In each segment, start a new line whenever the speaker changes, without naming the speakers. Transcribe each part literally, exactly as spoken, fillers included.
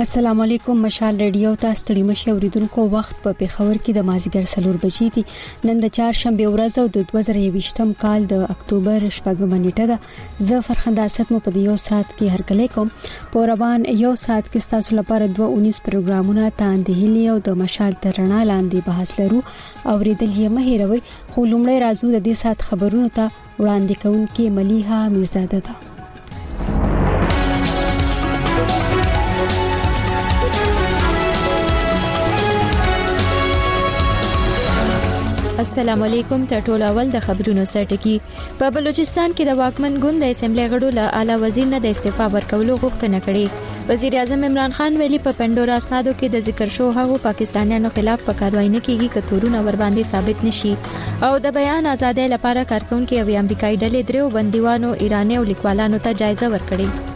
السلام علیکم. مشال ریډیو ته ستړي مشه اوریدونکو وخت په پیښور کې د مازیګر سلور بجې دي. نن د چهارشنبه ورځ او د دوه زره یوویشتم کال د اکتوبر شپږمه نیټه ده. زه فرخنده اسد مو په یو ساعت کې هرکلی کوم. په روان یو ساعت کې تاسو لپاره دوه اونیس پروګرامونه تاندهلی او د مشال ترنا لاندې بحث لرو. اوریدل یې مه هیروئ. خو لومړی راځو د دې ساعت خبرونو ته. وړاندې کوونکې ملیحه میرزاده ده.
السلام علیکم. ته ټول اول د خبرونو سرټکی. په بلوچستان کې د واکمن ګوند د اسمبلی غړو له اعلی وزیر نه د استعفا ورکولو غوښتنه کړې. وزیر اعظم عمران خان ویلي په پندورا اسنادو کې د ذکر شو هغو پاکستانیانو خلاف په کاروایی نه کیږي چې تورونه ور باندې ثابت نشي. او د بیان ازادۍ لپاره کارکونکو او امریکایي ډلې درو بندیوانو ایرانی او لیکوالانو ته جایزه ورکړې.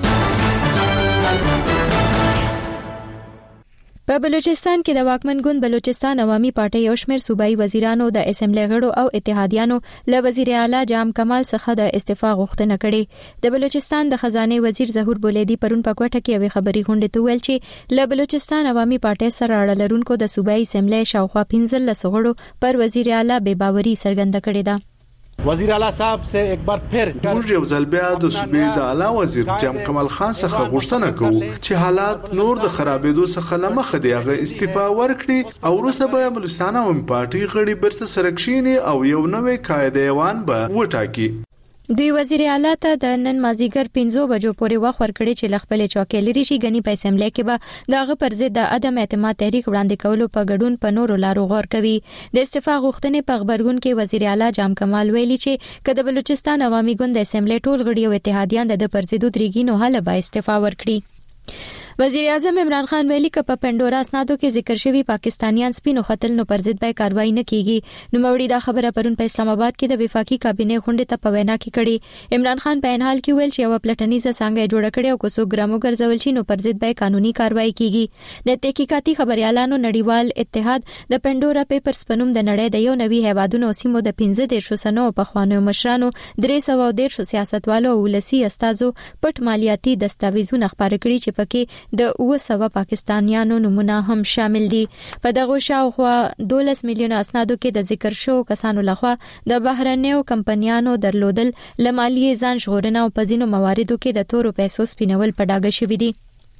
په بلوچستان کې د واکمن ګوند بلوچستان عوامي پارټي یو شمېر صوبایي وزیرانو د اسمبلی غړو او اتحادیانو له وزیر اعلی جام کمال څخه د استعفا غوښتنه کړې. د بلوچستان د خزانه وزیر ظهور بولیدی پرون په کوټه کې یو خبري غونډه ته ویل چې له بلوچستان عوامي پارټي سره اړه لرونکو د صوبایي اسمبلی شاوخوا پنځه لس غړو پر وزیر اعلی بے باوري څرګنده کړې ده.
وزیر اعلی صاحب سے ایک بار پھر
موږ یو ځل بیا د صوبې د اعلی وزیر جام کمال خان څخه غوښتنه کوو چې حالات نور د خرابېدو څخه نه مخ دی هغه استعفا ورکړي او وروسته به بلوچستان عوامي پارټي غړي برته سرکشيني او یو نوې قاعده ایوان به وټاکي.
دوی وزیر اعلی ته د نن مازیګر پنځو بجو پورې وخت ورکړي چې لخپل چوکۍ لري شي. غني په اسمبلی کې به دغه پر ضد د عدم اعتماد تحریک وړاندې کولو په ګډون په نورو لارو غور کوي. د استعفا غوښتنې په خبرګون کې وزیر اعلی جام کمال ویلي چې کله بلوچستان عوامي ګوند د اسمبلی ټول غړي او اتحادیان د پر ضد درېږي نو هله به استعفا ورکړي. وزیر اعظم عمران خان ویلي چې په پندورا اسنادو کې ذکر شوی پاکستانیان سپینو قتل نو پر ضد به کاروایی نه کیږي. نو موري دا خبره پرون په اسلام آباد کې د وفاقي کابینه غونډې ته په وینا کې کړي. عمران خان په انحال کې ویل چې یو پلټنیزه څنګه جوړه کړي او کوڅو ګرامو ګرځول شي نو پر ضد به قانوني کاروایی کیږي. د تحقیقاتي خبريالانو نړیوال اتحاد د پندورا پیپرز پنوم د نړۍ د یو نوي هیوادونو سیمو د پنځه دیرشو سنو په خوانو مشرانو درې سوه دیرشو سیاستوالو او ولسی استادو پټ مالیاتي دستاویزونه خبرې کړي چې پکې د اوه سوه پاکستانیانو نمونه هم شامل دي. په دغه شاوخوا دولس میلیونه اسنادو کې د ذکر شو کسانو لخوا د بهرنیو کمپنیانو درلودل لمالیې ځان ژغورنه او په ځینو مواردو کې د تورو پیسو سپینول په ډاګه شوي دي.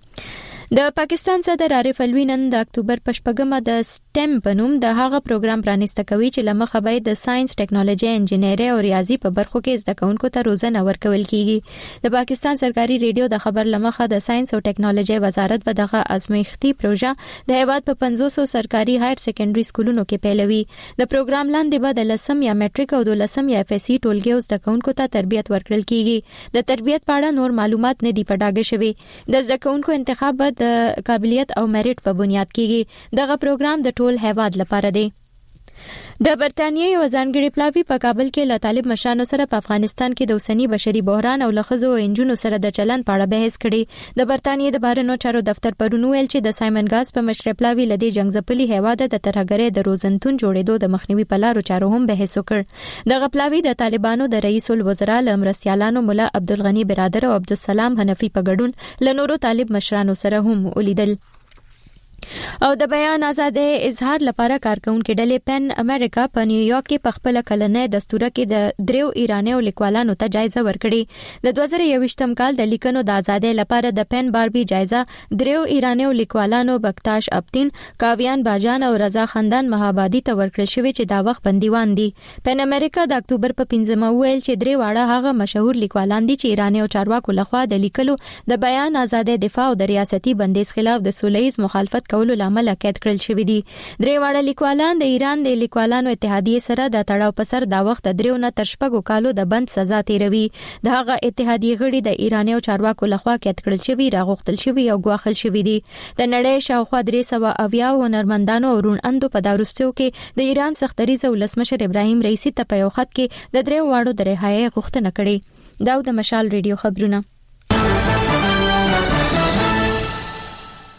د پاکستان صدر عارف الوی نن د اکتوبر په شپږمه د سټیم په نوم د هغه پروګرام پرانیسته کوي چې لمخه به د ساينس، ټیکنالوژي، انجینری او ریاضي په برخو کې زده کوونکو ته روزنه ورکول کیږي. د پاکستان سرکاري ریډیو د خبر لمخه د ساينس او ټیکنالوژي وزارت به دغه ازمایښتي پروژه د هیواد په پنځوسو سرکاري هایر سیکنډري سکولونو کې پیلوي. د پروګرام لاندې به د لسم یا میټریک او د لسم یا اف اس سی ټولګي زده کوونکو ته تربیت ورکړل کیږي. د تربیت په اړه نور معلومات نه دی په ډاګه شوی. د زده کوونکو انتخاب د قابلیت او میریټ په بنیاد کېږي. دغه پروګرام د ټول هیواد لپاره دی. د برتانیې یو ځانګړي پلاوی په کابل کې له طالب مشرانو سره په افغانستان کې د اوسنی بشري بحران او لخصو او انجونو سره د چلن په اړه بحث کړي. د برتانیې د بهرنیو چارو دفتر پرون ویل چې د سایمن ګاز په مشر پلاوی لدی جنگ ځپلي هیواد د ترهګرۍ د روزنتون جوړېدو د مخنیوي په لارو چارو هم بحث وکړ. دغه پلاوی د طالبانو د رئیس الوزرا لمرستيالانو مولا عبدالغنی برادر او عبدالسلام حنفي په ګډون له نورو طالب مشرانو سره هم ولیدل. او د بیان ازادۍ اظهار لپاره کارکونکو ډلې پن امریکا په نیویارک کې په خپل کلنې دستور کې د دریو ایرانی لیکوالانو ته جایزه ورکړي. د دوه زره یوویشتم کال د لیکنو د ازادۍ لپاره د پن باربي جایزه دریو ایرانی لیکوالانو بکتاش ابتین، کاویان باجان او رضا خندان مهابادي ته ورکړل شوی چې دا وخت بندیوان دي. پن امریکا د اکتوبر په پنځمه ویل چې درې واړه هغه مشهور لیکوالان دي چې ایرانی او چارواکو لخوا د لیکلو د بیان ازادۍ دفاع او د ریاستي بندیز خلاف د سولهییز مخالفت کولو لامل قید کړل شوی دي. درې واړه لیکوالان د ایران د لیکوالانو اتحادیې سره د تړاو په سر دا وخت د دریو نه تر شپږو کالو د بند سزا تیروي. د هغه اتحادیې غړي د ایرانی او چارواکو لخوا قید کړل شوی، راغوښتل شوی او ګواښل شوی دي. د نړۍ شاوخوا درې سوه اویا هنرمندانو او روڼ اندو په داروستیو کې د ایران سختریز ولسمشر ابراهیم رئیسی ته په یو خط کې د دریو واړو د رهایۍ غوښتنه کړې. دا د مشال ریډیو خبرونه.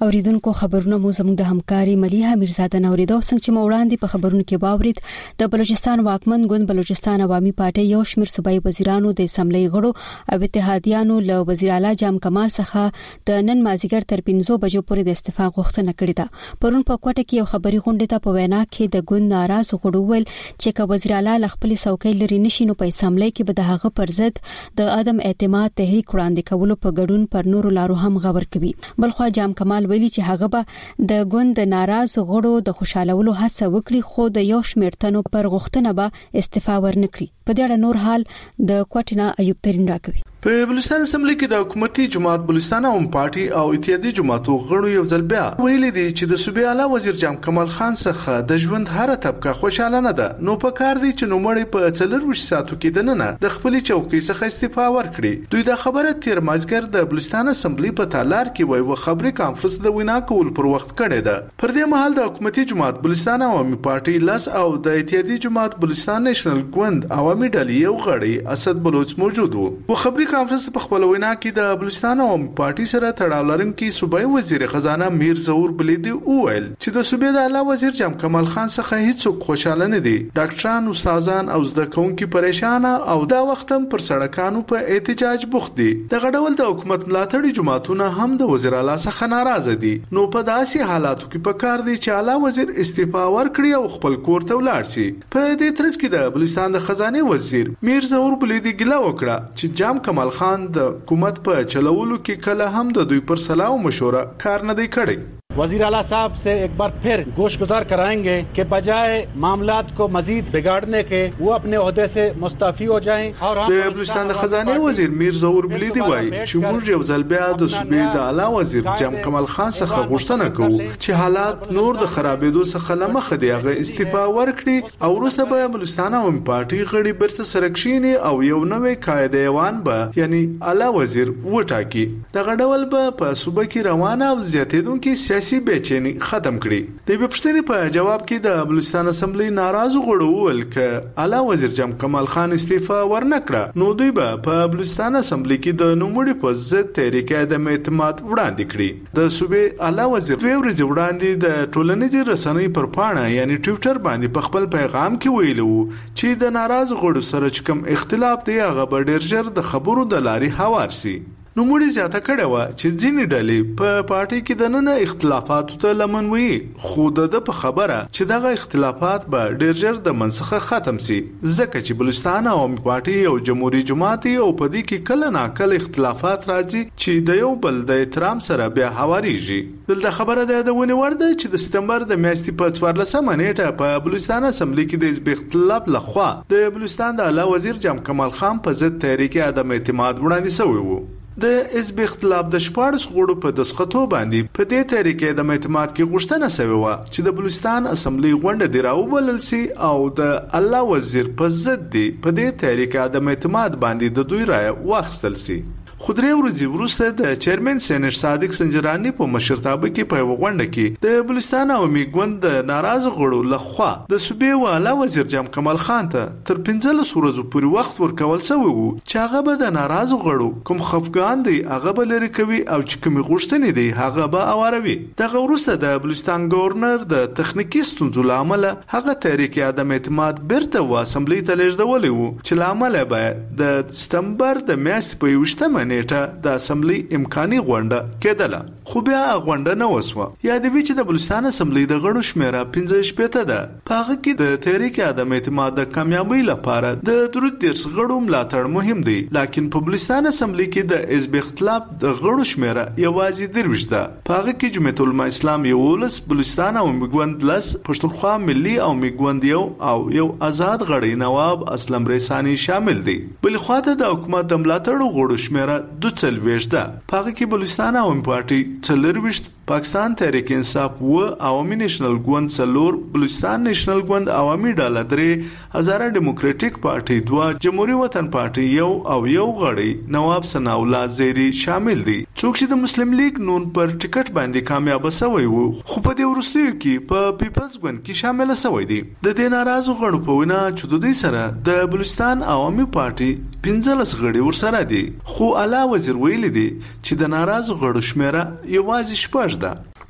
اوریدونکو خبرونه مو زموږ د همکاري مليحه میرزاده نوریدو څنګه چې موړاندې په خبرونو کې باورید د بلوچستان واکمن ګوند بلوچستان عوامي پارټي یو شمېر صوبایي وزیرانو د اسمبلی غړو او اتحادیانو له وزیر اعلی جام کمال څخه د نن مازیګر تر پنځو بجو پورې د استعفا غوښتنه کړې ده. پرون په کوټه کې یو خبري غونډه ته په وینا کې د ګوند ناراض غړو ول چې که وزیر اعلی خپل څوکۍ لري نشي نو په اسمبلی کې به د هغه پر ضد د عدم اعتماد تحریک وړاندې کولو په ګډون پر نورو لارو هم غور کوي. بلخو جام کمال ویلي چې هغه به د ګوند ناراض غړو د خوشالولو هڅه وکړي خو د یو شمېر تنو پر غوښتنه به استعفا ورنکړي. په دې اړه نور حال د کوټینا ایوب ترين راکوي.
په بلوچستان اسمبلی کې د حکومتي جماعت بلوچستان عوام پارټي او اتحادیې جماعتو غړو یو ځل بیا ویلي دي چې د صوبې اعلی وزیر جام کمال خان څخه د ژوند هر طبقه خوشاله نه ده، نو په کار دي چې نوموړی په څلور ساعتو کې د نن د خپل چوکۍ څخه استعفا ورکړي. دوی د خبره تیر مازګر د بلوچستان اسمبلی په تالار کې وایي و خبري کانفرنس د وینا کول پر وخت کړی ده. پر دې مهال د حکومتي جماعت بلوچستان عوامي پارټي لاس او د اتحادیې جماعت بلوچستان نېشنل ګوند عوامي ډلې یو غړی اسد بلوچ موجود وو. و خبري کانفرنس په خپل وینا کې د بلوچستان عوامي پارټي سره تړاو لرونکي صوبایي وزیر خزانه میر ظهور بلیدي وویل چې د صوبې د اعلی وزیر جام کمال خان څخه هیڅ خوشاله نه دي. ډاکټران، استادان او زده کوونکي پریشان او دا وخت هم پر سړکانو په احتجاج بوخت دي. د غډول د حکومت ملاتړي جماعتونه هم د وزیر اعلی څخه ناراضه دي. نو په داسې حالاتو کې په کار دي چې اعلی وزیر استعفا ورکړي او خپل کور ته ولاړ شي. په دې ترڅ کې د بلوچستان د خزانه وزیر میر ظهور بلیدي ګلا وکړه چې جام کمال خان د حکومت په چلولو کې کله هم د دوی پر صلاح او مشوره کار نه دی کړی.
वजीर आला साहब से एक बार फिर गोश गुजार कराएंगे कि बजाय मामलात को मजीद बिगाड़ने के वो अपने ओहदे से मुस्तफी हो जाएं. और
د بلوچستان د خزانه وزیر میر ظهور بلیدي وایي چې موږ یو ځل بیا د صوبې د اعلی وزیر جام کمال خان څخه غوښتنه کوو چې حالات نور د خرابېدو څخه لمخه دی هغه استعفا ورکړي او وروسته به بلوچستان عوامي پارټي غړي برته سره کښیني او یو نوې قاعده ایوان به یعنی اعلی وزیر وټاکي. دغه ډول به په صوبه کې روانه او زیاتېدونکې سیاسي بیچینی ختم کړي. د بپښتنې په جواب کې د بلوچستان اسمبلی ناراض غړو ول ک اعلی وزیر جام کمال خان استعفا ورنکړه نو دوی به په بلوچستان اسمبلی کې د نوموړي په ضد تحریک عدم اعتماد وړاندې کړي. د صوبې اعلی وزیر دوی ورځ وړاندې د ټولنیزې رسنۍ پر پاڼه یعنی ټویټر باندې په خپل پیغام کې ویلو چې د ناراض غړو سره چې کوم اختلاف دی هغه به ډیر ژر د خبرو د لارې هوار شي. نو موږ زیاته کړه و چې ځینې ډلې په پارټي کې د نن اختلافاتو ته لمن وي خو د په خبره چې دغه اختلافات به ډیر ژر د منسخه ختم شي ځکه چې بلوچستان عوامي پارټي او جمهوریت جماعت او په دې کې کله ناکله اختلافات راځي چې د یو بل د احترام سره بیا هواريږي. دلته خبره ده د ونی ورده چې د سپتمبر د میاشتې په څوارلسمه نیټه په بلوچستان اسمبلی کې د حزب اختلاف لخوا د بلوچستان د اعلی وزیر جام کمال خان په ضد تحریک عدم اعتماد وړاندې شوی وو. د حزب اختلاف د شپاړس غړو په دسخطو باندې په دې تحریک د اعتماد کې غوښتنه شوې و چې د بلوچستان اسمبلی غونډه دی راوبلل سي او د الله وزیر په ضد دی په دې تحریک د اعتماد باندې د دوی رائے واخیستل سي. خو درې ورځې وروسته د چیرمن سینټ صادق سنجرانی په مشرتابه کې په غونډه کې د بلوچستان عوامي ګوند د ناراض غړو لخوا د صوبې والا وزیر جام کمال خان ته تر پنځلس ورځې پورې وخت ورکول شوی وو چې هغه به د ناراض غړو کوم خفګان دی هغه به لري کوي او چې کوم غوښتنې دی هغه به اوروي. دغه وروسته د بلوچستان گورنر د تخنیکی ستونزو لامل هغه تحریک عدم اعتماد بیرته و اسمبلی ته لیږدولې وو چې لامل به د سپتمبر د میاشتې په یوشتمه نیټه د اسمبلی امکاني غونډه کېدله. خو بیا غونډه نه وسوه. یادوي چې د بلوچستان اسمبلی د غړو شمیره پنځه شپېته ده. په هغه کې د تحریک عدم اعتماد د کامیابی لپاره د درود دیرس غړو ملاتړ مهم دی، لکن په بلوچستان اسمبلی کې د حزب اختلاف د غړو شمیره یوازې درویش ده. په هغه کې جمعیت العلماء اسلام یولس، بلوچستان او میګوند لس، پښتونخوا ملي او میګوند یو او یو آزاد غړی نواب اسلم ریسانی شامل دي. بل خواته د حکومت د ملاتړ غړو شمیره دو څلوېښت ده. په هغه کې بلوچستان عوامي پارټي څلورویشت، پاکستان تحریک انصاف و، عوامي نېشنل ګوند څلور، بلوچستان نېشنل ګوند عوامي ډله درې، هزاره ډیموکراټیک پارټي دوه، جمهوریت وطن پارټي یو او یو غړی نواب ثناء الله زیری شامل دي. څوک چې د مسلم لیگ نون پر ټیکټ باندې کامیاب شوی وو خو په دې وروستیو کې په پیپلز ګوند کې شامل شوی دي. د دې ناراضو غړو په وینا چې د دوی سره د بلوچستان عوامي پارټي پنځلس غړي ورسره دي، خو اعلی وزیر ویلي دي چې د ناراضو غړو شمیره یوازې شپږ ده.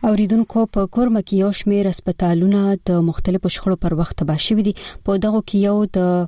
اوریدونکو په کورم کې یو شمېر هسپتالونه د مختلفو شخړو پر وخت تباه شوي دي. په دغه کې یو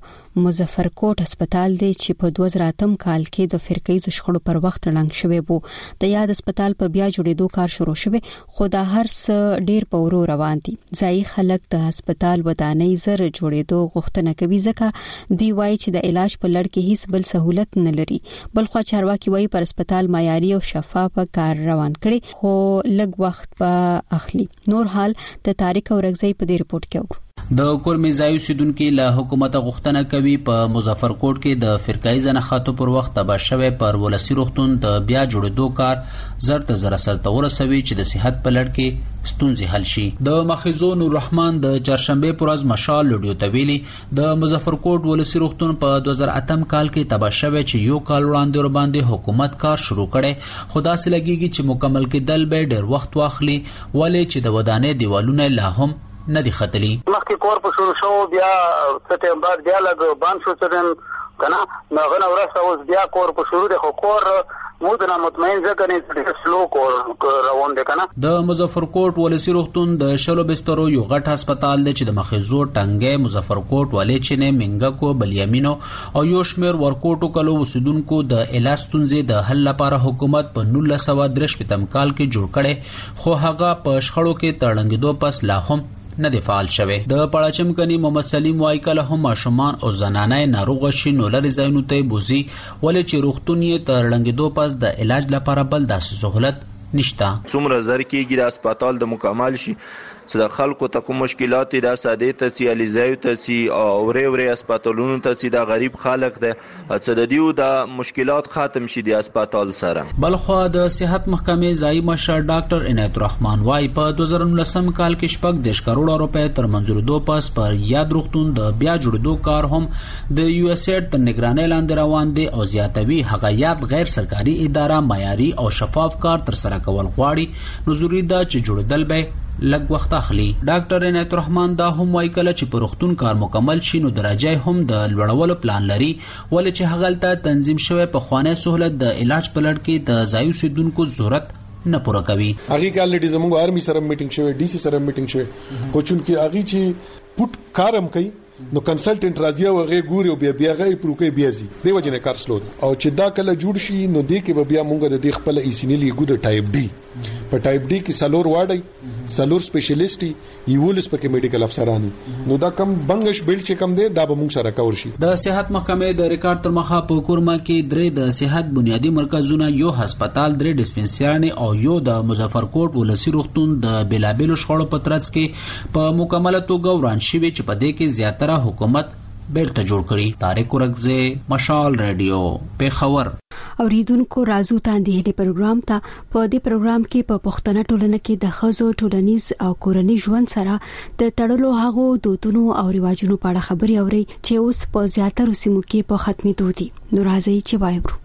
د مظفرکوټ هسپتال دی چې په دوه زره اتم کال کې د فرقې شخړو پر وخت لنګ شوی وو. د یاد هسپتال په بیا جوړېدو کار شروع شوی، خو دا هر څه ډیر په ورو روان دي. ځایي خلک د هسپتال ودانۍ زر جوړېدو غوښتنه کوي، ځکه دوی وایي چې د علاج په لړ کې هیڅ بل سہولت نه لري. بلخو چارواکي وایي پر هسپتال معیاري او شفاف کار روان کړي، خو لږ وخت اخلي. نور حال د تاریخ او رغزي په دې رپورت کې اور
د کورمې ځایو سیدونکو له حکومت غوښتنه کوي په مظفرکوټ کې د فرقای زنخاتو پر وخت تباه شوی پر ولسی روغتون د بیا جوړېدو کار زر ته زر سره ورسوي چې د صحت په لړ کې ستونزې حل شي. د مخیزو نور رحمان د چهارشنبه پر ورځ مشال لډیو تویلی د مظفرکوټ ولسی روغتون په دوه زره اتم کال کې تباه شوی چې یو کال وړاندې ور باندې حکومت کار شروع کړي، خدا سره لګیږي چې مکمل کېدل به ډېر وخت واخلي، ولې چې د ودانې دیوالونه لا هم نه دي ختلي.
مخکې کور په شروع شو، بیا څه ټیم بعد بیا لګ باندې شو څه کنه نو غنه ورسته اوس بیا کور په شروع دی، خو کور مودنا مطمئن ځکه نه چې سلو کور روان دی کنه.
د مظفرکوټ ولسی روغتون د شلو بسترو یو غټ هسپتال دی چې د مخیزو ټنګې مظفرکوټ ولې چینه منګکو بلیامینو او یو شمیر ورکوټو کلو وسیدونکو د علاج ستونزې د حل لپاره حکومت په نولس سوه درې شپږم کال کې جوړ کړي، خو هغه په شخړو کې تړنګېدو پس لا هم نه دی فعال شوی. د پړاچم کني محمد سلیم وای کله هم ماشومان او زنانه ناروغ شي نو لري ځایونو ته بوزي، ولې چې روغتون یې تر لنګېدو پس د علاج لپاره بل داسې سہولت نشته.
څومره زر کېږي د هسپتال د مکمل شي چې د خلکو ته کوم مشکلات دا ساده ته سي الیزایو ته سي او ورې ورې هسپتالونو ته سي د غریب خلک ده چې د دیو د مشکلات ختم شي د هسپتال سره.
بلخو د صحت محکمې ځای مشر ډاکټر عنایت الرحمن وايي په دوه زره نولسم کال کې شپږ دیش کروڑ روپے تر منظورېدو پس پر یاد روغتون د بیا جوړېدو کار هم د یو اس ایډ تر نگرانۍ لاندې روان دي او زیاتوي هغه یاد غیر سرکاري اداره معیاري او شفاف کار تر سره کول غواړي، نو ضروري ده چې جوړېدل به لږ وخت اخلي. ډاکټر عنایت الرحمن دا هم وایي کله چې په روغتون کار مکمل شي نو درجه هم د لوړولو پلان لري، ولې چې هغه ته تنظیم شوی په خوانه سہولت د علاج په لړ کې د ځایو سیدونکو ضرورت نه پوره کوي.
هغه کال لډي زموږ آرمي سره میټینګ شوی، ډي سي سره میټینګ شوی، خو چون کې هغه چې پټ کارم کوي نو کنسلټنټ راځي او هغه ګوري او بیا بیا غي پروکي بیا زی دی وجنه کار سلو او چې دا کله جوړ شي نو دی کې بیا مونږ د خپل ایسینلی ګود ټایپ ډي په ټایپ ډي کې سلور واړی سلور سپیشلیسټي یولس پکې میډیکل افسرانی، نو دا کم بنگش بیلډ چې کم دی دا به مونږ سره کور شي. د
صحت محکمې د ریکارډ تر مخه په کورما کې درې د صحت بنیادی مرکزونه، یو هسپتال، درې ډیسپنسري او یو د مظفرکوټ ولسی روغتون د بلابلو شخړو په ترڅ کې په مکمله توګه وران شوی چې په دې کې زیاتره حکومت بیرته جوړ کړي. تاریخ ورغزه مشال رادیو پیښور.
اوریدونکو رازو تاندې دې پروګرام ته په دې پروګرام کې په پښتنه ټولنه کې د خزو ټولنیز او کورنی ژوند سره د تړلو هغو دودونو او رواجونو په اړه خبري اوري چې اوس په زیاتره سیمو کې په ختمېدو دي. نو راځي چې وایو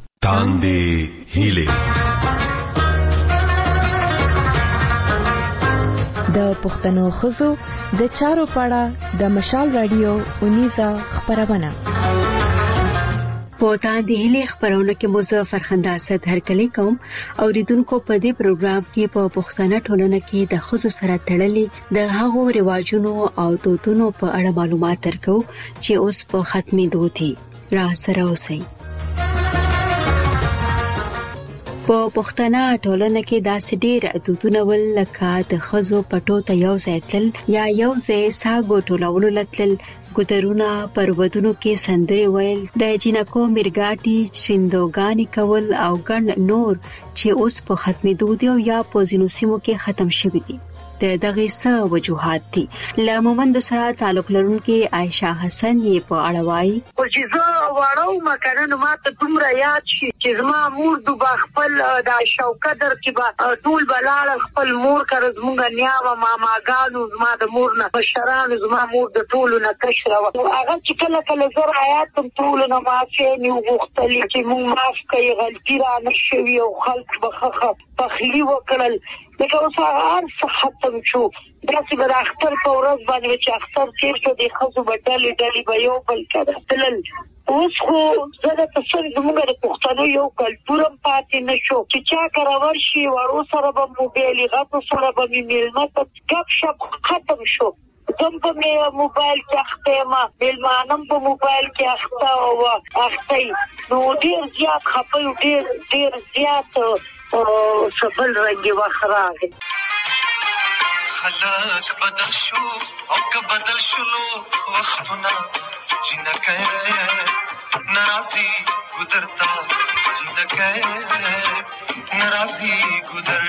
تاندې هیله
د پښتنو خزو د چارو پاړه د مشال رادیو اونیزه خبرونه
په تاندې هیله خبرونه کې مظفر خندا اسد هرکلی کوم. اوریدونکو په دې پروګرام کې په پښتنه ټولنه کې د خزو سره تړلې د هغو رواجونو او دودونو په اړه معلومات درکو چې اوس په ختمېدو دي. را سره اوسئ. په پښتنه ټولنه کې داسې ډېر دودونه ول لکه د خزو پټو ته یو ځای تل یا یو ځای ساګو ټولولو لتل، ګودرونه پر ودونو کې سندري ویل، د جنکو مرګاټي چریندوګانی کول او ګڼ نور چې اوس په ختمېدو دي او یا په ځینو سیمو کې ختم شوي دي. د دغه څه وجوهات دي. له مومند سره تعلق لرونکي عائشہ حسن یې په اړه وایي
چې زه واړو مکرنه ماته دومره یاد شي چې زما مور دوه خپل د شوکدر کې به ټول بلاله خپل مور کړ، زمونږ نیاوه ماماګانو زما د مور نه بشرانو زما مور د ټولو نه کشره و. هغه چې کله کله زه آیات ټول نه معافي نیو غوښتلې چې مونږ معاف کوي غلطي را نشوي او خلک بخخه پخلی وکړل لکه اوس هر څه ختم شو داسې به د اختر په ورځ باندې چې اختر تیر شو د ښځو به ډلې ډلې به یو بل کړه تلل اوس خو زه د تصور زموږ د پښتنو یو کلتور پاتې نشو چې چا کراور شي ورو سره به موبایل غو سره به میلمه ګپ شپ ختم شو زم په موبایل کې اخته ما میلمانم په موبایل کې اخته او اخته نو ډیر زیات خپل ډیر ډیر زیات سبل رنګي واخراغ
خلاص بدل شو او که بدل شلو وختونه جنکه ناراضی گذرتا جنکه ناراضی گذر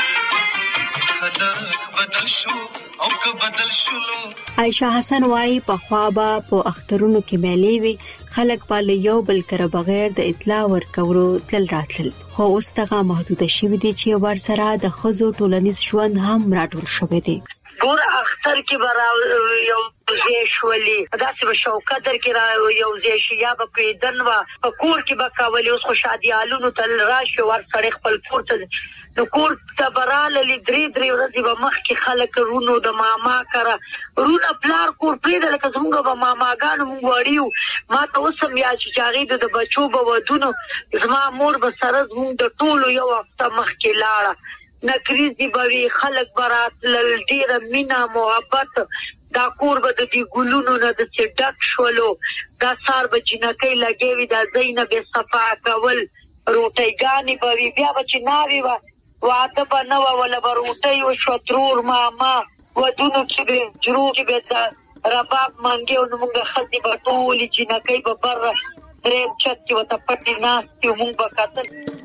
خلق بدل شو او که بدل شلو
عائشہ حسن وايي په خوابه په اخترونو کې مېلې وي خلک په یو بل کر بغیر د اطلاع ورکولو تل راتل خو اوس دغه محدوده شوې دي چې ور سره د خزو ټولنیز ژوند هم راټول شوی دی
ګور اختر کې برا یو زیشولي داسې به شوکت در کې را یو زیشیا به پیدن وا په کور کې به کاولي اوس خو شادیالونو تل راشي ور سره خپل کور ته نو کور ته براله لدري دري ورځې به مخ کې خلک رونو د ماما کرا رونه پلار کور پرې لکه زموږ به ماماګانو مونږ وړیو ما ته اوسم یا چې جاغې د بچو به ودونو زما مور به سره زموږ د ټولو یو هفته مخ کې لاړه نکریزي بوي خلک برات لل ډیر مینا محبت دا کور به د دې ګلونو نه د چډک شولو دا سار به جنکې لګېوي دا زینب صفا کول روټیګانی بوي بیا به چې ناوي وا واده بنو ولا بروټي او شترور ماما ودونو کې به جرو کې به رباب مانګي او موږ خدي په ټولي جنکې په بر دریم چت کې وته پټي ناس ته موږ به کتل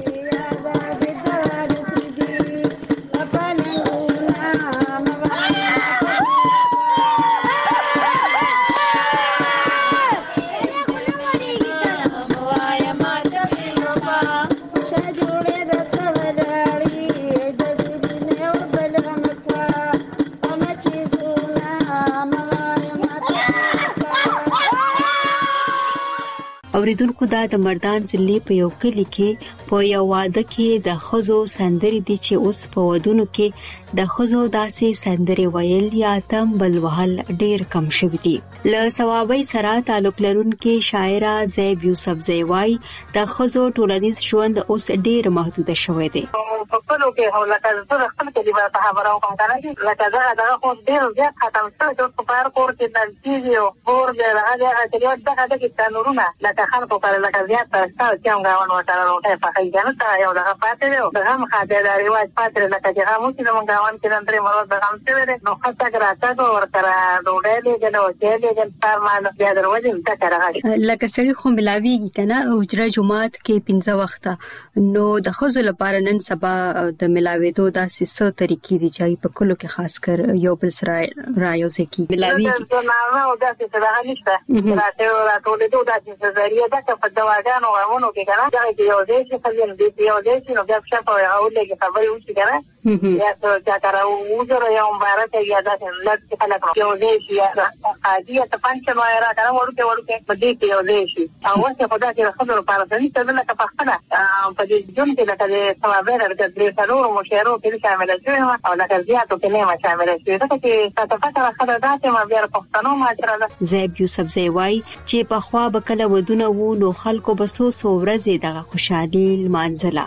اوریدونکو دا د مردان ضلع په یو کلی کې په یو واده کې د خزو سندري دي چې اوس په ودونو کې د خزو داسې سندري ویل یا تم بل وهل ډیر کم شوی دي ل ثوابي سره تعلق لرونکي شاعره زیب یوسف زیوای د خزو ټولنیز ژوند اوس ډیر محدود شوی دی
په خپلو کې هو لکه زه خپل کلمه ته خبره کوم کنه چې لکه دا دا خو ډیر زیات ختم شوی د په کور کې د تیزیو ور د هغه اټریات دغه د کتانورونه لکه خلکو کړه لکه زیات تاسو چې موږ غواړو وټاره روټه په خیانه ته یو دغه پاتې دی دا هم خاطر د ریواج پاتې لکه چې هغه چې موږ غواړو چې نن درې مراد د هم څه نو خاطر راځه ورته روډه دی نو چې دی د فرمان بیا دروازه ته راغلی
لکه سړي خو ملاویږي کنه اجره جمعات کې پنځه وخته نو د خزو لپاره نن سبا د ملاویدو داسې څه طریقې دي چې په کلو کې خاص کر یو بل سره رايوځي کی ملاویږي
نو نو داسې څه راغلی نشته راته راټولې دوه داسې ذریعہ ده چې په دواګانو غوونو کې کنه دا یو ځای چې خلک دې یو ځای چې نو بیا څه په او لګي خبرې وشي کنه یا څه چې تر وګورو یو مبارک یا داسې لږ خلک یو ځای چې عادي ته پنځه ما را کنه ورته ورته په دې یو ځای شي او څه خدای چې خبرو لپاره ځنی ته نه کا پخنه په دې جون کې لکه ثوابه د دې څلور مشارو کې شامل شوی او لکه زیاتو کې نه شامل شوی دا چې تاسو فکر خبره ده چې ما بیا پښتنو ما تر
زیب یوسف زیوای چې په خوا بکله ودونه وو نو خلکو بسو سو ورځې دغه خوشحالي منځله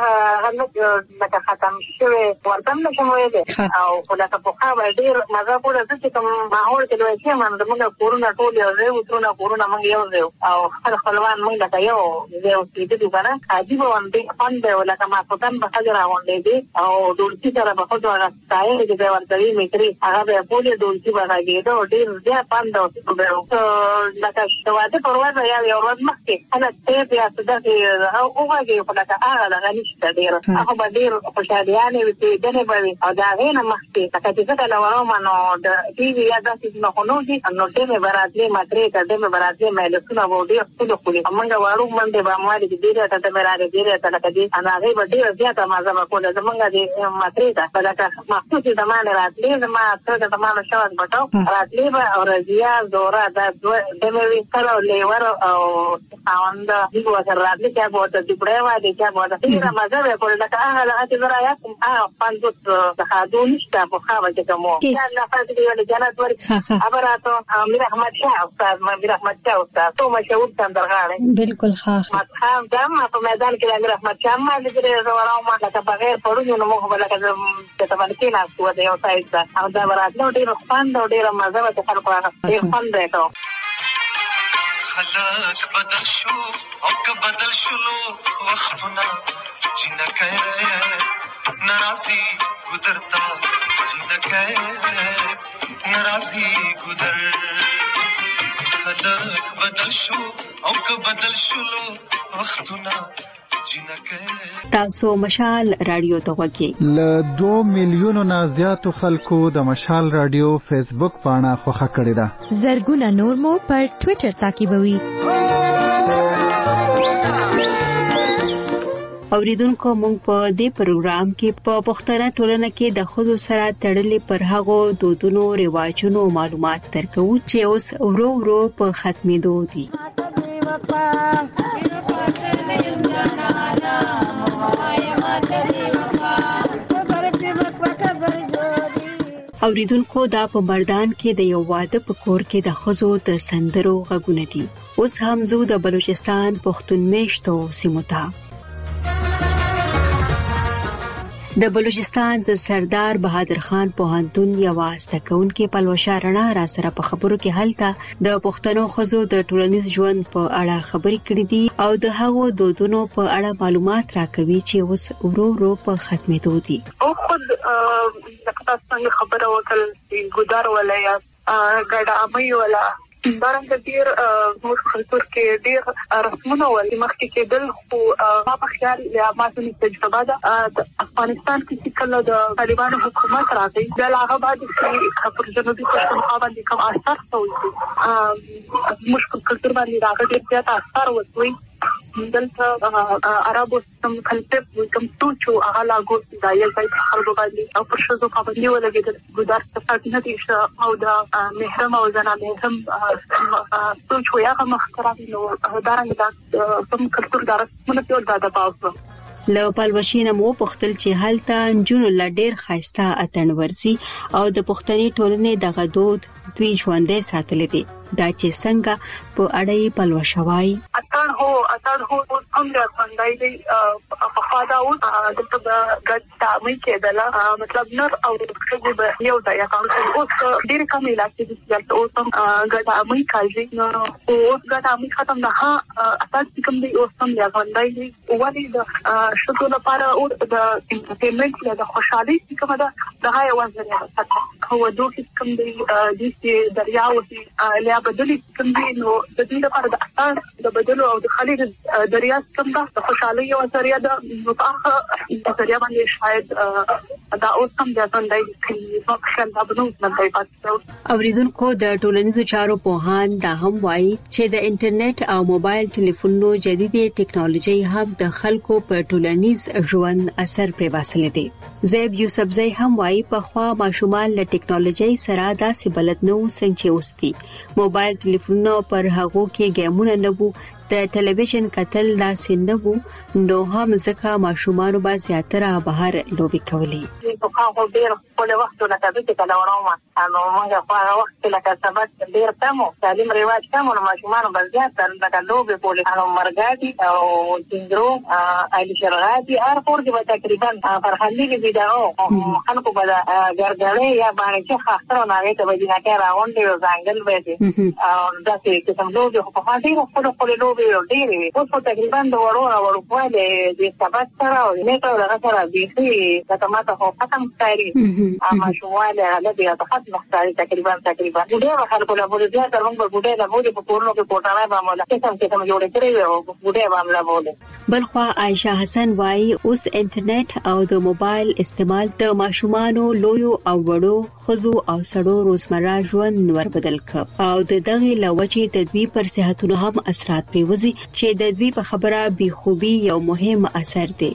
هغه لکه ختم شوی ورته نشموي دي او لکه په خوا ډیر مزه کوله چې کوم ماحول کې دوی چې من موږ کورونه ټول یو ځای وترونه کورونه موږ یو ځای او خپل خپلوان موږ لکه یو ځای چې دې کنه عجیب باندې باندې ولکه ما فتن په حاضر راوندې دي او دولتي سره په خود راځي چې دا ورته میتري هغه په پوله دولتي باندې دا ډیر ځای باندې لکه شواده پرواز یا یو ورځ مخکې انا ته بیا څه او هغه په لکه هغه لغه نشته ډیر هغه به ډیر خوشالیانه وي چې دنه به او دا غینه مخکې لکه چې څه لوړو منو د ټي وي یا داسې نو خو نو دي نو دې براتلې ماترې ته دې براتلې مې له څه وو ډیر څه خو موږ وړو باندې به مالي دې ته ته مراد دې ته لکه دې انا غي به ډیر زیاته مازه کوله زمونږ د ماتري دا بلکې مخصوص د معنی راتلې ما څه د معنی شاوت بټاو راتلې به او رضیا زورا دا د مې سره لیور او خاوند دی وته راتلې چې به د دې و دي چې به د تیر مزه به کوله دا هغه هغه زرا یا کوم اه پاندوت څخه دونشته په خاوه چې کومو یا نه فاتې دی ول جنات ورکړي ابراتو امیر احمد شاه استاد امیر احمد شاه استاد ته مشهور سندرغاړي
بالکل خاص
مخام دم په میدان کې امیر احمد شاه ما دې زوراو ما ته بغیر پړونو نو مخ بل کده ته باندې کې نه کوه دی او سایت او دا براتلو ډیر خوند او ډیر مزه وته خلکو راغله ډیر خوند دی
خلق بدل شو او که بدل شلو وختونه جنکه ناراضی گذرتا جنکه ناراضی گذر خلق بدل شو او که بدل شلو وختونه
تاسو مشال رادیو ته وګورئ
ل دوه میلیونو نه زیاتو خلکو د مشال رادیو فیسبوک پاڼه خوښه کړې ده.
زرګونه نور مو پر ټوئیټر تعقیبوي.
اوریدونکو موږ په دې پروګرام کې په پښتنه ټولنه کې د خود سره تړلې پر هغو دودونو رواجونو معلومات درکو چې اوس ورو ورو په ختمېدو دي. اوریدونکو دا په مردان کې د یو واده په کور کې د خزو د سندرو غږونه دي. اوس هم زو د بلوچستان پښتون میشتو سیمو ته د بلوچستان د سردار بهادر خان پوهنتون یو واستکون کې پلوشه رڼا را سره په خبرو کې حالت د پښتنو خزو د ټولنیز ژوند په اړه خبرې کړې دي او د هغو دودونو په اړه معلومات راکوي چې اوس ورو ورو په ختمېدو دي.
او خود د څنګه خبره وکړل ګودار ولایت ګډه امي ولا بارنګ ډیر موږ کلچر کې ډیر رسمونه ولې مخکې کېدل خو ما په خیال یا ما څنګه تجربه ده د افغانستان کې چې کله د طالبانو حکومت راغی د هغه بعد چې پر جنوبي پښتونخوا باندې کوم اثر شوی موږ کلچر باندې راغلي ډیر زیات اثر وشوی دلته عربو سم کلچر کوم څو هغه لاګو دا یو ځای خلکو باندې او پر شذو باندې ولګېدل ګودار څخه نه دي او دا محرم او زنا محرم څو څو هغه مخترع نو دارنګ دا سم کلچر دارسونه په دا د پاوسو
لو پلوشینه مو پختل چې حالت جون لډیر خاصه اتن ورسي او د پښتني ټولنې د غدود دوی ژوندې ساتلې دي دا چې څنګه په اړې پلوشوي
اتن هو اتن هو هم د باندې دی په خاطر او د ګډ تامي کېدله مطلب نر او څه به یو ځای کاوه اوس ډېر کم علاقې دي چې اوس هم ګډ تامي کوي نو اوس ګډ تامي ختم نه ها اساس کوم دی اوس هم د باندې دی ولې د شتو لپاره او د انټرټینمنت د خوشحالي کومه ده د هاي وزن هو دوی کوم دی د دریاو دی لیا بدلی کوم دی نو د دې لپاره د اثر د بدلو او د خلیج دریا کوم ده د خوشحالي او ذریعہ د متاخه د ذریعہ باندې شاید دا اوس هم د باندې کې فکشن د بنو باندې پاتې
اوریدونکو د ټولنیزو چارو پوهان دا هم وایي چې د انټرنیټ او موبایل ټلیفونونو جديدي ټکنالوژي هم د خلکو په ټولنیز ژوند اثر پرې واسلې دي. زیب یوسفزئی هم وایي په خوا ماشومان له ټکنالوژي سره داسې بلد نه وسنګ چې اوستي موبایل ټلیفونونو پر هغو کې گیمونه نه وو د ټلویزیون کتل داسې نه وو نو هم ځکه ماشومان به زیاتره بهر لوبي کولې
په هغه ډیر په وخت لکه چې کله ورما نو موږ په هغه وخت لکه سبق ډیر کمو تعلیم رواج کمو نو ماشومان به زیاتره لکه لوبي کولې نو مرګادي او سندروم ایلی شرغادي هر پور کې تقریبا فرحاني ویډیو خلکو به ګرځړې یا باندې چې خاطر نه وي ته به نه کې راوندې او ځنګل وې او دا چې کوم لوبي په هغه خپل خپل لوبي ډېرې اوس په تقریبا د ورور او ورکواله د سبق سره او نه ته راغره دي چې تاسو خو ختم کاری اما شواله له دې ته ختم کاری تقریبا تقریبا ډېر خلکو له بوله بیا تر موږ بوله له بوله په کورونو کې کوټه نه بامله څه څه څه جوړې کړې او بوله بامله بوله
بلخوا عائشہ حسن وايي اوس انټرنیټ او د موبایل استعمال د ماشومانو لویو او وړو خزو او سړو روزمره ژوند ور بدل کړ او د دغه لوجې د دوی پر صحتونو هم اثرات پریوزي چې د دوی په خبره بي خوبي یو مهم اثر دی.
ګوره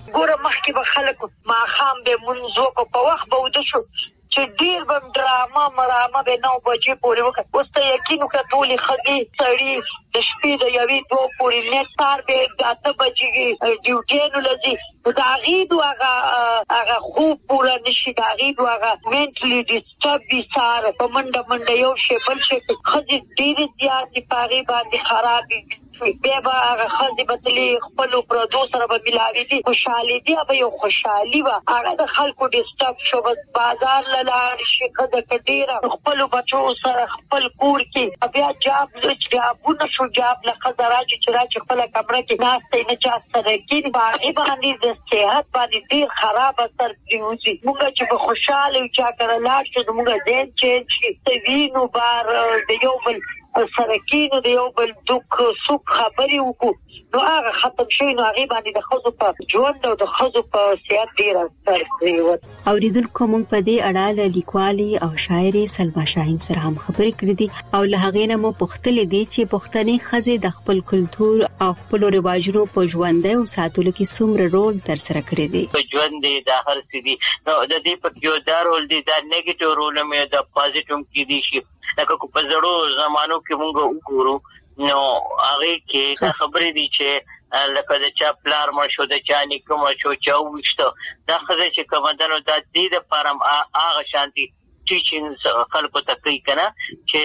مخکې به خلک ماښام به منځو کو په وخت به وده شو چې ډیر بم ډراما مرامه به نو بجې پورې وکړ. اوس ته یقین وکړه ټولې ښځې سړي د شپې د یوې دوه پورې نه سهار به د اته بجې ډیوټي نه لځي نو د هغې دو هغه هغه خوب پوره نه شي، د هغې دو هغه مینټلي ډسټرب وي. سهار په منډه منډه یو شی بل شی ښځې ډېرې زیاتې په هغې باندې خراب وي. بیا به هغه ښځې به تلې خپلو پردو سره به ملاوېدې، خوشحالي دي به یو خوشحالي وه، هغه د خلکو ډسټرب شو. بس بازار له لارې شي ښځه که ډېره خپلو بچو سره خپل کور کې بیا جاب جابونه شو، جاب له ښځه راشي چې راشي خپله کمره کې ناسته نه چا سره کېني، په هغې باندې د صحت باندې ډېر خراب اثر پرېوځي. مونږ چې به خوشحاله یو چا کره لاړ شو زمونږ ذهن چینج شي، څه وینو بار د یو بل سره کېنو، د یو بل دوک سوک خبرې وکړو نو هغه ختم شوی. نو هغې باندې د ښځو په ژوند او د ښځو په صحت ډېر اثر پرېوت.
اورېدونکو موږ په دې اړه له لیکوالې او شاعرې سلما شاهین سره هم خبرې کړې دي او له هغې نه مو پوښتلې دي چې پښتنې ښځې د خپل کلتور او خپلو رواجونو په ژوندی او ساتلو کې څومره رول ترسره کړی دی.
په ژوند دی دا هر څه دي، نو د دې په یو دا رول دی، دا نیګیټیو رول مې د پازیټیو کې دي شي. لکه په زړو زمانو کې موږ وګورو نو هغه کې خبرې دي چې لکه د چا پلار مړ شو، د چا نیکه مړ شو، چا وویشته، دا ښځې چې کومه ده نو دا دې دپاره هغه شانتي ټیچینګز خلکو ته کوي که نه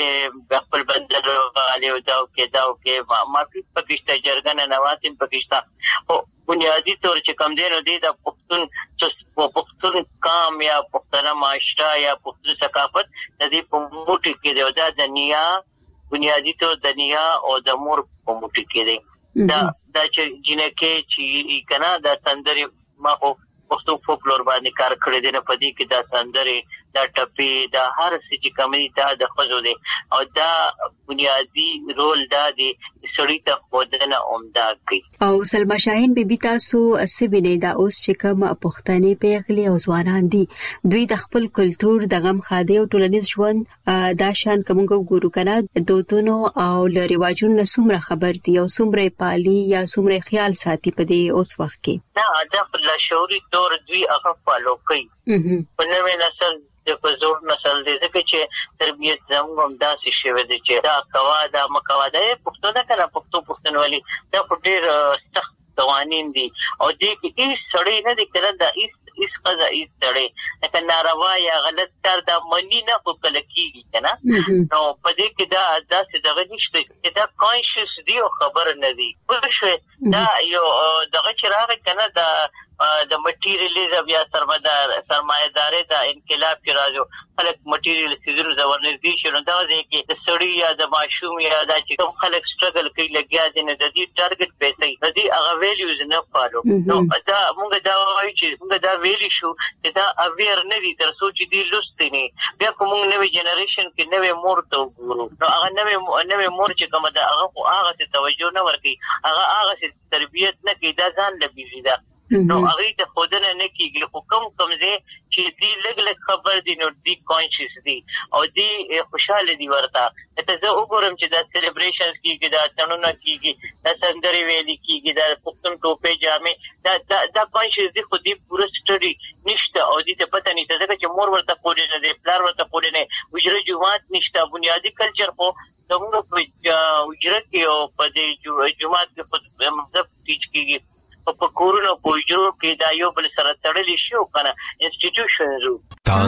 چې خپل بدن غالي دا وکړې دا وکړې معافي پکې شته، جرګه ننوات هم پکې شته. خو بنیادي طور چې کوم دی نو دی د پښتون پښتون قام یا پښتنه معاشره یا پښتون ثقافت د دې په موټي کې دی، دا د نیا بنیادي طور د نیا او د مور په موټي کې دی. دا دا چې جنکې چې که نه دا سندرې ما خو پښتو فولکلور باندې کار کړی دی نه، په دې کې دا سندرې دا ټپې دا هر څه چې کوم دي دا د ښځو دی او دا بنیادي رول دا دی سړي ته ښودنه عمده کوي.
او سلما شاهین بیبي تاسو څه وینئ دا اوس چې کوم پښتنې پیغلې او ځوانان دي دوی د خپل کلتور د غم ښادۍ او ټولنیز ژوند دا شان که موږ وګورو که نه دودونو او له رواجونو نه څومره خبر دي او څومره یې پالي یا څومره خیال ساتي په دې اوس وخت کې؟
نه دا په لاشعوري طور دوی هغه فالو کوي. په نوې نسل د په زوړ نسل دی ځکه چې تربیت زموږ هم داسې شوی دی چې دا کوه دا مه کوه، دا یې پښتو ده که نه پښتو پښتونولي دا خو ډېر سخت قوانین دي او دې کې هېڅ سړی نه دی که نه دا هېڅ هېڅ ښځه هېڅ سړی لکه ناروا یا غلط کار دا مني نه خو کله کېږي که نه. نو په دې کې دا داسې دغه نشته چې دا کانشیس دي او خبر نه دي پوه شوې. دا یو دغه چې راغی که نه دا د مټیریالیزم یا سرمایه‌دارۍ د انقلاب چې راځو خلک مټیریل څیزونو ته ورنږدې شي نو دغه ځای کې د سړي یا د ماشوم یا دا چې کوم خلک سټرګل کوي لګیا دي نو د دې ټارګټ پیسې د دې هغه ویلیوز نه فالو. نو دا موږ دا وایو چې موږ دا ویلی شو چې دا اویر نه دي تر څو چې دې لوستې نه بیا که موږ نوې جنریشن کې نوې مور ته وګورو نو هغه نوې نوې مور چې کومه ده هغه خو هغسې توجه نه ورکوي، هغه هغسې تربیت نه کوي، دا ځان له بیزي ده نو هغې ته ښودنه نه کېږي. خو کوم کوم ځای چې دوی لږ لږ خبر دي نو دوی کانشیس دي او دوی خوشحاله دي ورته. لکه زه وګورم چې دا سیلیبریشنز کېږي، دا تړونه کېږي، دا سندرې ویلې کېږي، دا پښتون ټوپۍ جامې دا دا دا کانشیس دي خو دوی پوره سټډي نشته او دوی ته پته نشته ځکه چې مور ورته پوهې نه دی، پلار ورته پوهې نه، حجره جومات نشته، بنیادي کلچر خو زموږ په حجره کې او په دې جومات کې خو مذهب ټیچ کېږي په کورونو په حجرو کې دا یو بل سره تړلي شي او که نه انسټیټیوشنز وو.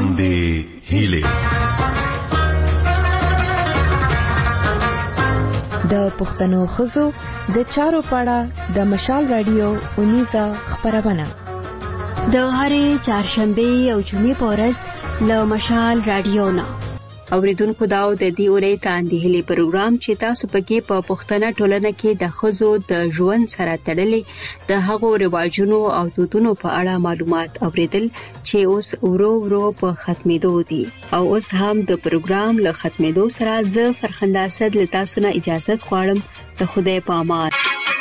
تاندې هیلې
د پښتنو ښځو د چارو په اړه د مشال راډیو اونیزه خپرونه
د هرې چهارشنبې او جمعې په ورځ له مشال راډیو نه اوریدونکو دا د دې اورې تاندې هلي پروګرام چې تاسو پکې په پښتنه ټولنه کې د ښځو د ژوند سره تړلې د هغو رواجونو او دودونو په اړه معلومات اوریدل چې اوس ورو ورو په ختمېدو دي او اوس هم د پروګرام له ختمېدو سره زه فرخنده اسد له تاسو نه اجازه غواړم. ته خدای په امان.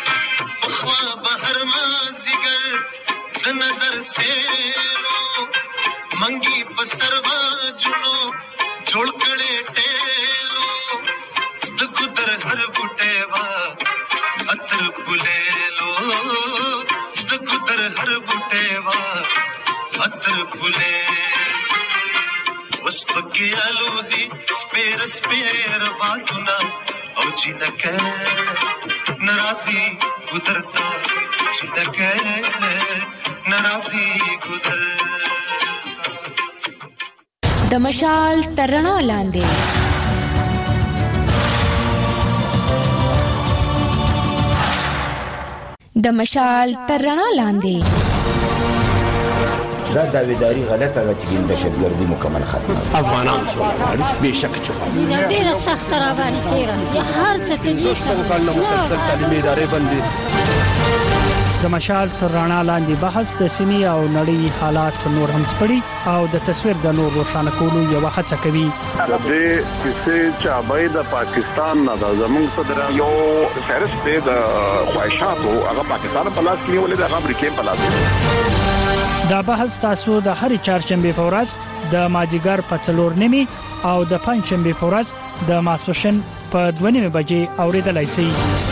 منګي بسر باجونو جوړ کړي ټېلو د ګدر هر بوټه وا اتر ګلېلو د ګدر هر بوټه وا سپیر باتونه او چې دکه ناراضي ګذرتا چې دکه ناراضي ګذر
د مشال ترڼا لاندې د مشال ترڼا لاندې
دا داویداری غلطه ده چې دهشتګردي مکمل ختمه
افغانان څو به شک چوکا
ډیره سخت را باندې تیرا یا هر څه کې
څه کال مسلسل تعلیمي ادارې باندې
د مشال ترڼا لاندې بحث د سیمې او نړۍ حالات نور هم سپړي او د تصویر د نور روښانه کولو یو هڅه کوي
د دې کیسې چې ابای د پاکستان نه د زمونږ صدر یو فهرست د خواهشاتو هغه پاکستان په لاس کې ولې د امریکای په لاس
دا بحث تاسو د هرې چهارشنبه په ورځ د ماجیګر په څلور نیمه او د پنځشنبه په ورځ د ماسپښین په دوه نیمه بجې اوریدلای شئ.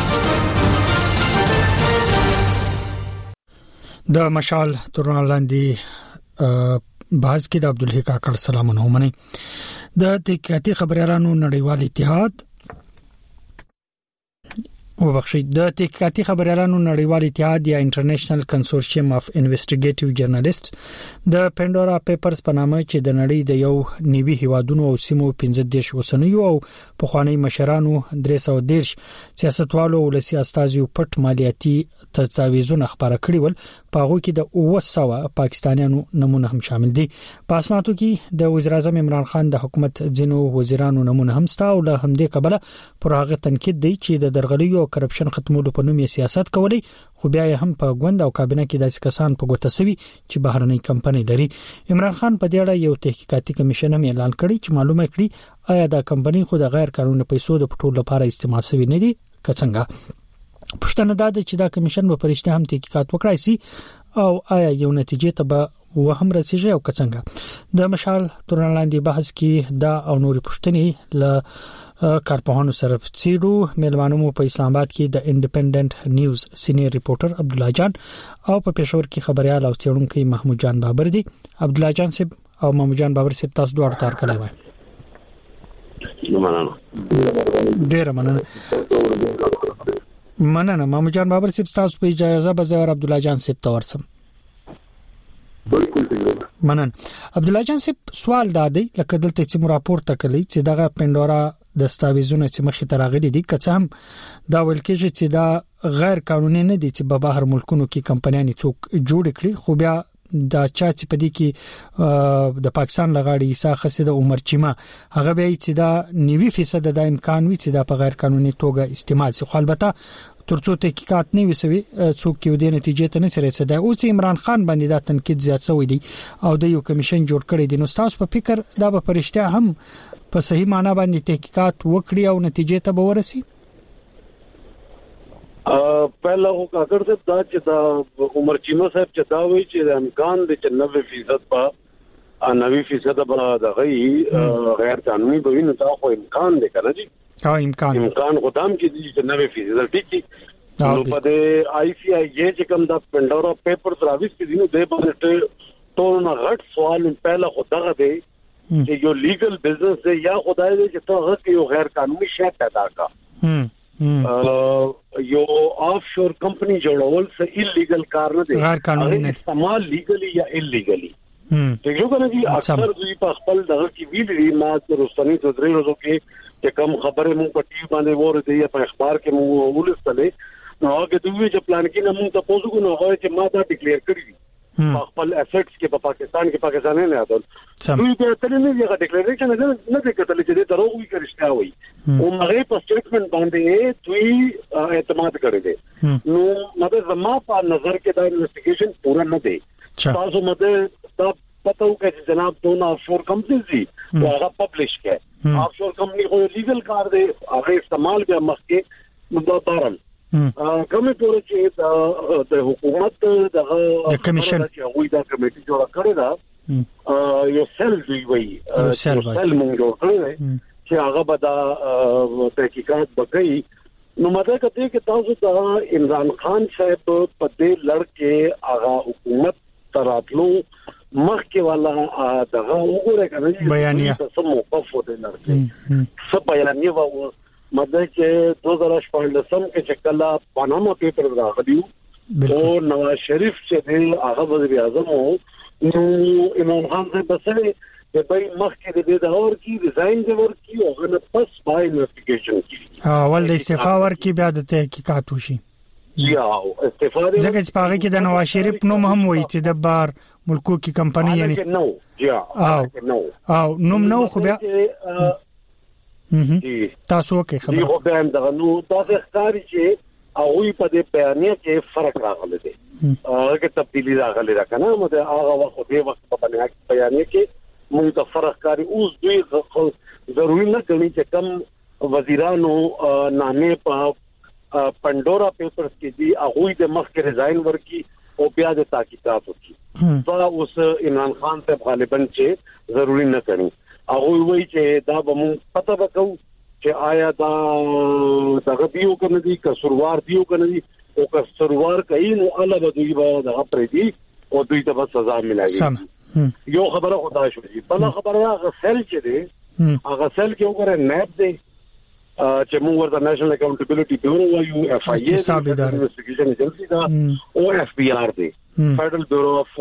د مشال ترڼا لاندې بحث کې د عبدالحق کاکړ سلامونه ومني. د تحقیقاتي خبريالانو نړیوال اتحاد وبخښي د تحقیقاتي خبريالانو نړیوال اتحاد یا انټرنیشنل کنسورشیم اف انویسټیګیټیو جرنالیستس د پینډورا پیپرز په نامه چې د نړۍ د یو نیوي هیوادونو او سیمو پنځه دیش وسنیو او پخوانی مشرانو درې سوه دیش سیاستوالو او ولسی استازیو پټ مالیاتي تجاویزونه خبره کړي ول په هغه کې د اوه سوه پاکستانیانو نمونه هم شامل دي. په اسنادو کې د وزیر اعظم عمران خان د حکومت ځینو وزیرانو نمونه هم ستا او له همدې کبله پر هغه تنقید دی چې د درغلیو او کرپشن ختمولو په نوم یې سیاست کولی خو بیا هم په غوند او کابینه کې داسې کسان په ګوته سوي چې بهرنۍ کمپنۍ لري. عمران خان په دې اړه یو تحقیقاتي کمیشن هم اعلان کړی چې معلومه کړي آیا دا کمپنۍ خو د غیر قانوني پیسو د پټولو لپاره استعمال شوی نه دي که څنګه. پښتنه دا ده چې دا کمیشن به پرشته هم تحقیقات وکړي سي او آیا یو نتیجې ته به وهم رسیږي او که څنګه. د مشال ترڼا لاندې بحث کې دا او نورې پښتنې ل کارپوهانو سره چیرو ملمانو په اسلام آباد کې د انډیپندنت نیوز سینیئر ریپورټر عبد الله جان او په پېښور کې خبريال او څېړونکو محمود جان بابر دي. عبد الله جان صاحب او محمود جان بابر صاحب تاسو دوه تار کړی وای.
مننه
ډیر مننه مننه محمود جان بابر صاحب تاسو په اجازه به زه عبد الله جان صاحب ته ورسم. مننه عبد الله جان صاحب سوال دادی لکه دلته چې راپورته کړی چې دغه پینډورا دستاویزونه چې مخې ته راغلي دي که څه هم دا ویل کېږي چې دا غیر قانوني نه دي چې په بهر ملکونو کې کمپنیانې څوک جوړ کړي خو بیا دا چا چې په دې کې د پاکستان لغاړي عیسی خسید عمر چیما هغه به چې دا نوي فیصد د امکان وي چې دا په غیر قانوني توګه استعمال شي. خو البته ترڅو تحقیقات نه وسوي څوک کې د نتیجې ته نه رسیدي. او چې عمران خان باندې دا تنقید زیات شوی دی او د یو کمیشن جوړ کړی دی. نو تاسو په فکر دا به پرشته هم په صحیح معنی باندې تحقیقات وکړي او نتیجې ته به ورسي؟
ا پهلا خو کاکړ صاحب دا چې دا عمر چیما صاحب چې دا وایي چې امکان د نوي فیصد په نوي فیصد په دغه غیر قانوني به نه تا خو امکان دی کنه جی
ها امکان
امکان قدام کې دي چې نوي فیصد ټیک نو په دې آی سی آی چې کوم دا پینډورا پیپر راويس کې دي نو د باندې ټول نه غټ سوال پهلا خو دغه دی چې یو لیګل بزنس دی یا خدای دې چې ته هغه یو غیر قانوني شی پیدا کا یو آف شور کمپنی جوړول څه ایلیګل کار نه دی
غیر قانوني نه
استعمال لیګلی یا ایلیګلی ته یو کنه چې اکثر دوی په خپل دغه کې ویلي ما ترستنی د درې ورځې کې چې کوم خبره مونږ په ټي وي باندې ورته یا په اخبار کې مونږ ولستلې نو هغه دوی چې پلان کې نه مونږ تاسو کو نو هغه چې ما دا ډیکلیئر کړی خپل اسټس کې په پاکستان کې پاکستان نه یادول دوی په تل نه یو ډیکلیریشن نه نه کتل چې دروغ وی کړشته وي او هغه په سټیټمنټ باندې دوی اعتماد کړی دي. نو مده زما په نظر کې دا انویسټیګیشن پورا نه دی. تاسو مده تاسو پته وکړئ چې جناب دونه افشور کمپنیز دي هغه پبلش کړي. افشور کمپنی خو لیګل کار دی هغه استعمال به مخکې مدارن کومه پورې چې د حکومت دغه
کمیشن
چې وی دا کمیټي جوړ کړی دا یو سیل دی وی سیل مونږ جوړ کړی چې هغه به دا تحقیقات وکړي. نو مطلب کته کې تاسو دا عمران خان صاحب په دې لړ کې هغه حکومت تراتلو مخکې والا دغه وګوره کنه
بیانیه
څه موقف وته لري څه بیانیه و مده چې دو هزار شپږ کې چې کله پاناما پیپر راغلیو او نواز شریف چې دی هغه وزیر اعظم وو نو امام خان څخه بسره چې به مخکې د دې اور کی ډیزاین د ور کی او غن پس بای انویسټیګیشن کی
اول د استعفا ور کی بیا د تحقیقات وشي
یا استعفا
ځکه چې پاره کې د نواز شریف نوم هم وایي چې د بار ملکو کی کمپنی یعنی
نو یا
نو او نوم نو خو بیا تاسو کې خبره
دی خو هم دغه نو تاسو ښکاری چې او په دې بیانیه کې فرق راغلی دی هغه تبدیلی راغلی را کنه مو د هغه وخت په وخت په بیانیه کې موږ ته فرق کاری اوس دوی ضروري نه کوي چې کم وزیرانو نامه په پندورا پیپرز کې دي هغه د مخ کې ریزاین ورکی او بیا د تحقیقات وکړي دا اوس عمران خان ته غالبا چې ضروري نه کوي هغه وایي چې دا به موږ پته وکړو چې آیا دا دغه دیو کنه دي قصوروار دیو کنه دي او قصوروار کوي نو الله به دوی به دغه پرې دي او دوی ته به سزا ملایي یو خبره خدای شو دي بل خبره هغه سل چې دي هغه سل کې وګوره نیب دی چې موږ ورته نېشنل اکاونټیبিলিټي بیورو وایو اف آی اي انویسټیګیشن ایجنسی دا او اف بي ار دی فدرل بیورو اف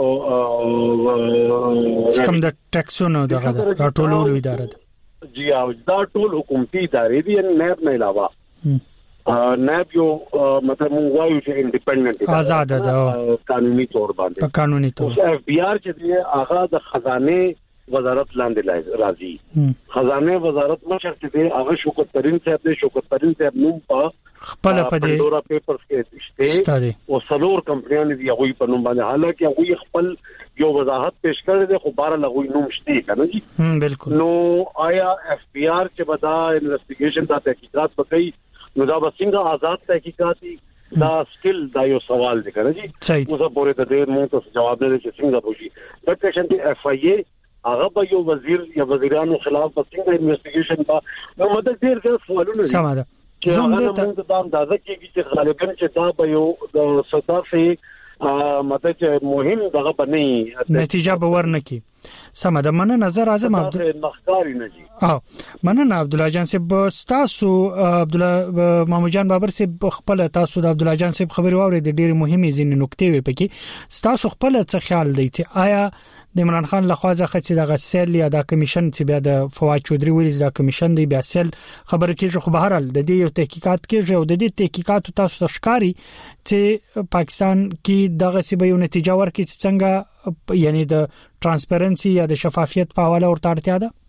کوم د ټیکسونو دغه راټولولو اداره ده
جی او دا ټول حکومتي ادارې دي نیب نه علاوه نیب یو مطلب موږ وایو چې انډیپندنت
آزاد ده
قانوني تور باندې
په قانوني تور
اف بي ار چې دی هغه د خزانه وزارت لاندې راځي خزانه وزارت مشر چې دی هغه شوکت ترين صاحب دی شوکت ترين صاحب نوم په
خپل په دې
پندورا پیپرز کې شته او سلور کمپنیانه دی هغه په نوم باندې حالکه هغه خپل یو وضاحت پیش کړی دی خو بار لغوي نوم شته کنه جی
بالکل
نو آیا اف بي ار چې بدا انویسټیګیشن دا تحقیقات وکړي نو دا څنګه آزاد تحقیقاتي دا سکل دا یو سوال دی کنه جی اوسه پورې ته ډېر مو ته جواب نه چې څنګه بوشي د کشن دی اف آی اي هغه به یو وزیر یا وزیرانو خلاف څنګه انویسټیګیشن با نو مدد ډیر ډیر سوالونه دي
سمه ده
زم دې ته اندازه کېږي چې غالبا چې دا به یو د صدافي ماته چې مهم دغه بنې
نتیجه به ورنکي سمه ده مننه نظر اعظم
عبد مخکاری نه جی
اه مننه عبد الله جان صاحب تاسو عبد الله محمود جان بابر صاحب خپل تاسو د عبد الله جان صاحب خبري واوري د ډېر مهمه ځینې نکته وي پکې تاسو خپل څه خیال دی چې آیا د عمران خان لخوا ځکه چې د غسل یا د کمیشن چې بیا د فواد چودري ویل د کمیشن دی بیا سل خبر کېږي خو بهرال د دې یو تحقیقات کېږي او د دې تحقیقات تاسو تشکاری چې پاکستان کې دغه سی به یو نتیجه ورکړي چې څنګه یعنی د ترانسپیرنسي یا د شفافیت په حواله ورته اړتیا ده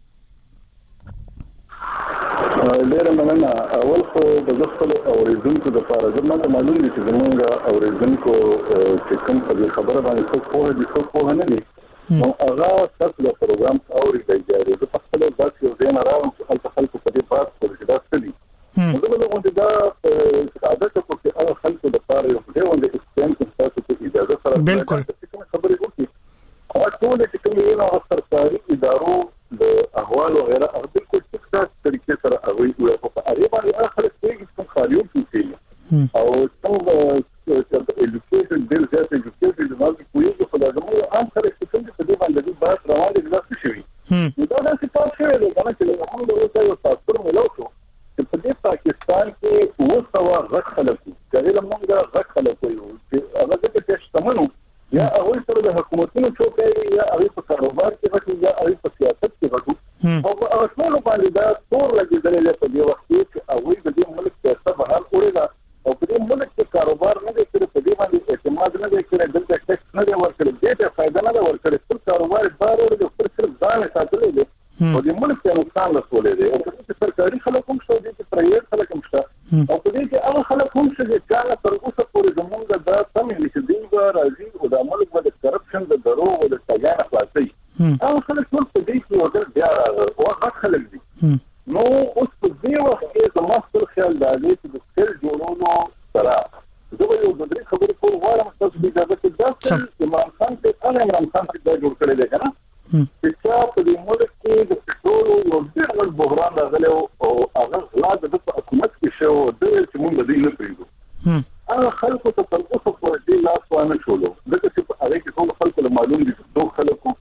ډېر مننه اول خو د خپل اوریدونکو لپاره زموږ معلوم دي چې زموږ اوریدونکو چې کوم په خبره باندې څه کوه دي څه کوه نه دي نو هغه تاسو د پروګرام اوریدل جاري د خپل ځات یو ځای نه راوم چې خلک خلکو په دې بحث کوي دا څه دي نو دا موږ دا عادت کو چې هغه خلکو د لپاره یو ډېر وند ایکسپیرینس تاسو ته اجازه سره
بالکل
خبرې وکړي او ټول چې کوم یو سرکاري ادارو د احوال او غیره هغه بالکل ټیک طریقې سره هغه یو په اړه باندې اخر کې څه خالیو کیږي او څنګه چې ایجوکیشن ډېر زیات ایجوکیشن د مالي کوی په لازمه عام خلک چې څنګه په دې باندې بحث روان دي دا څه شي دا د سپورت شوی دی کنه چې موږ د اوسه یو تاسو ملو شو چې په دې پاکستان کې وسوا غټ خلک چې له موږ غټ خلک وایو چې هغه چې شتمنو یا هغه سره د حکومتونو چوکۍ یا هغه په کاروبار کې غټي یا هغه په سیاست کې غټي او هغه ټول باندې دا ټول راځي په دې وخت کې هغه د دې ملک پیسې بهر وړي او په دې ملک کې کاروبار نه دی کړی په دې باندې اعتماد نه دی کړی دلته ټیکس نه دی ورکړل دې ته فائدہ نه ورکړل ټول کاروبار بار ورته پر صرف ځان ساتلې دي او دې ملک ته نقصان رسولې دي او په سرکاري خلک هم شو دي چې پرایویټ خلک هم شته او په دې کې هغه خلک هم چې ځان تر اوسه پورې زمونږ د سمې چې دیغه راځي او د ملک د کرپشن د درو او د تګان خلاصي هغه خلک ټول په دې کې ورته بیا او هغه خلک دي نو اوس په دې وخت کې زموږ خپل خیال دی چې د سل جوړونو سره زه یو د دې خبرې کول غواړم تاسو دې دا چې دا عمران خان ته انا عمران خان ته دا جوړ کړی دی کنه چې په دې ملک کې د پټرول یو ډېر لوی بحران راغلی او هغه غلا د حکومت کې شو د چې موږ دې نه پریږدو هغه خلکو ته تر اوسه پورې دې لاس وانه شولو دغه چې په هغه کې ټول خلکو له معلوم دي چې ټول خلکو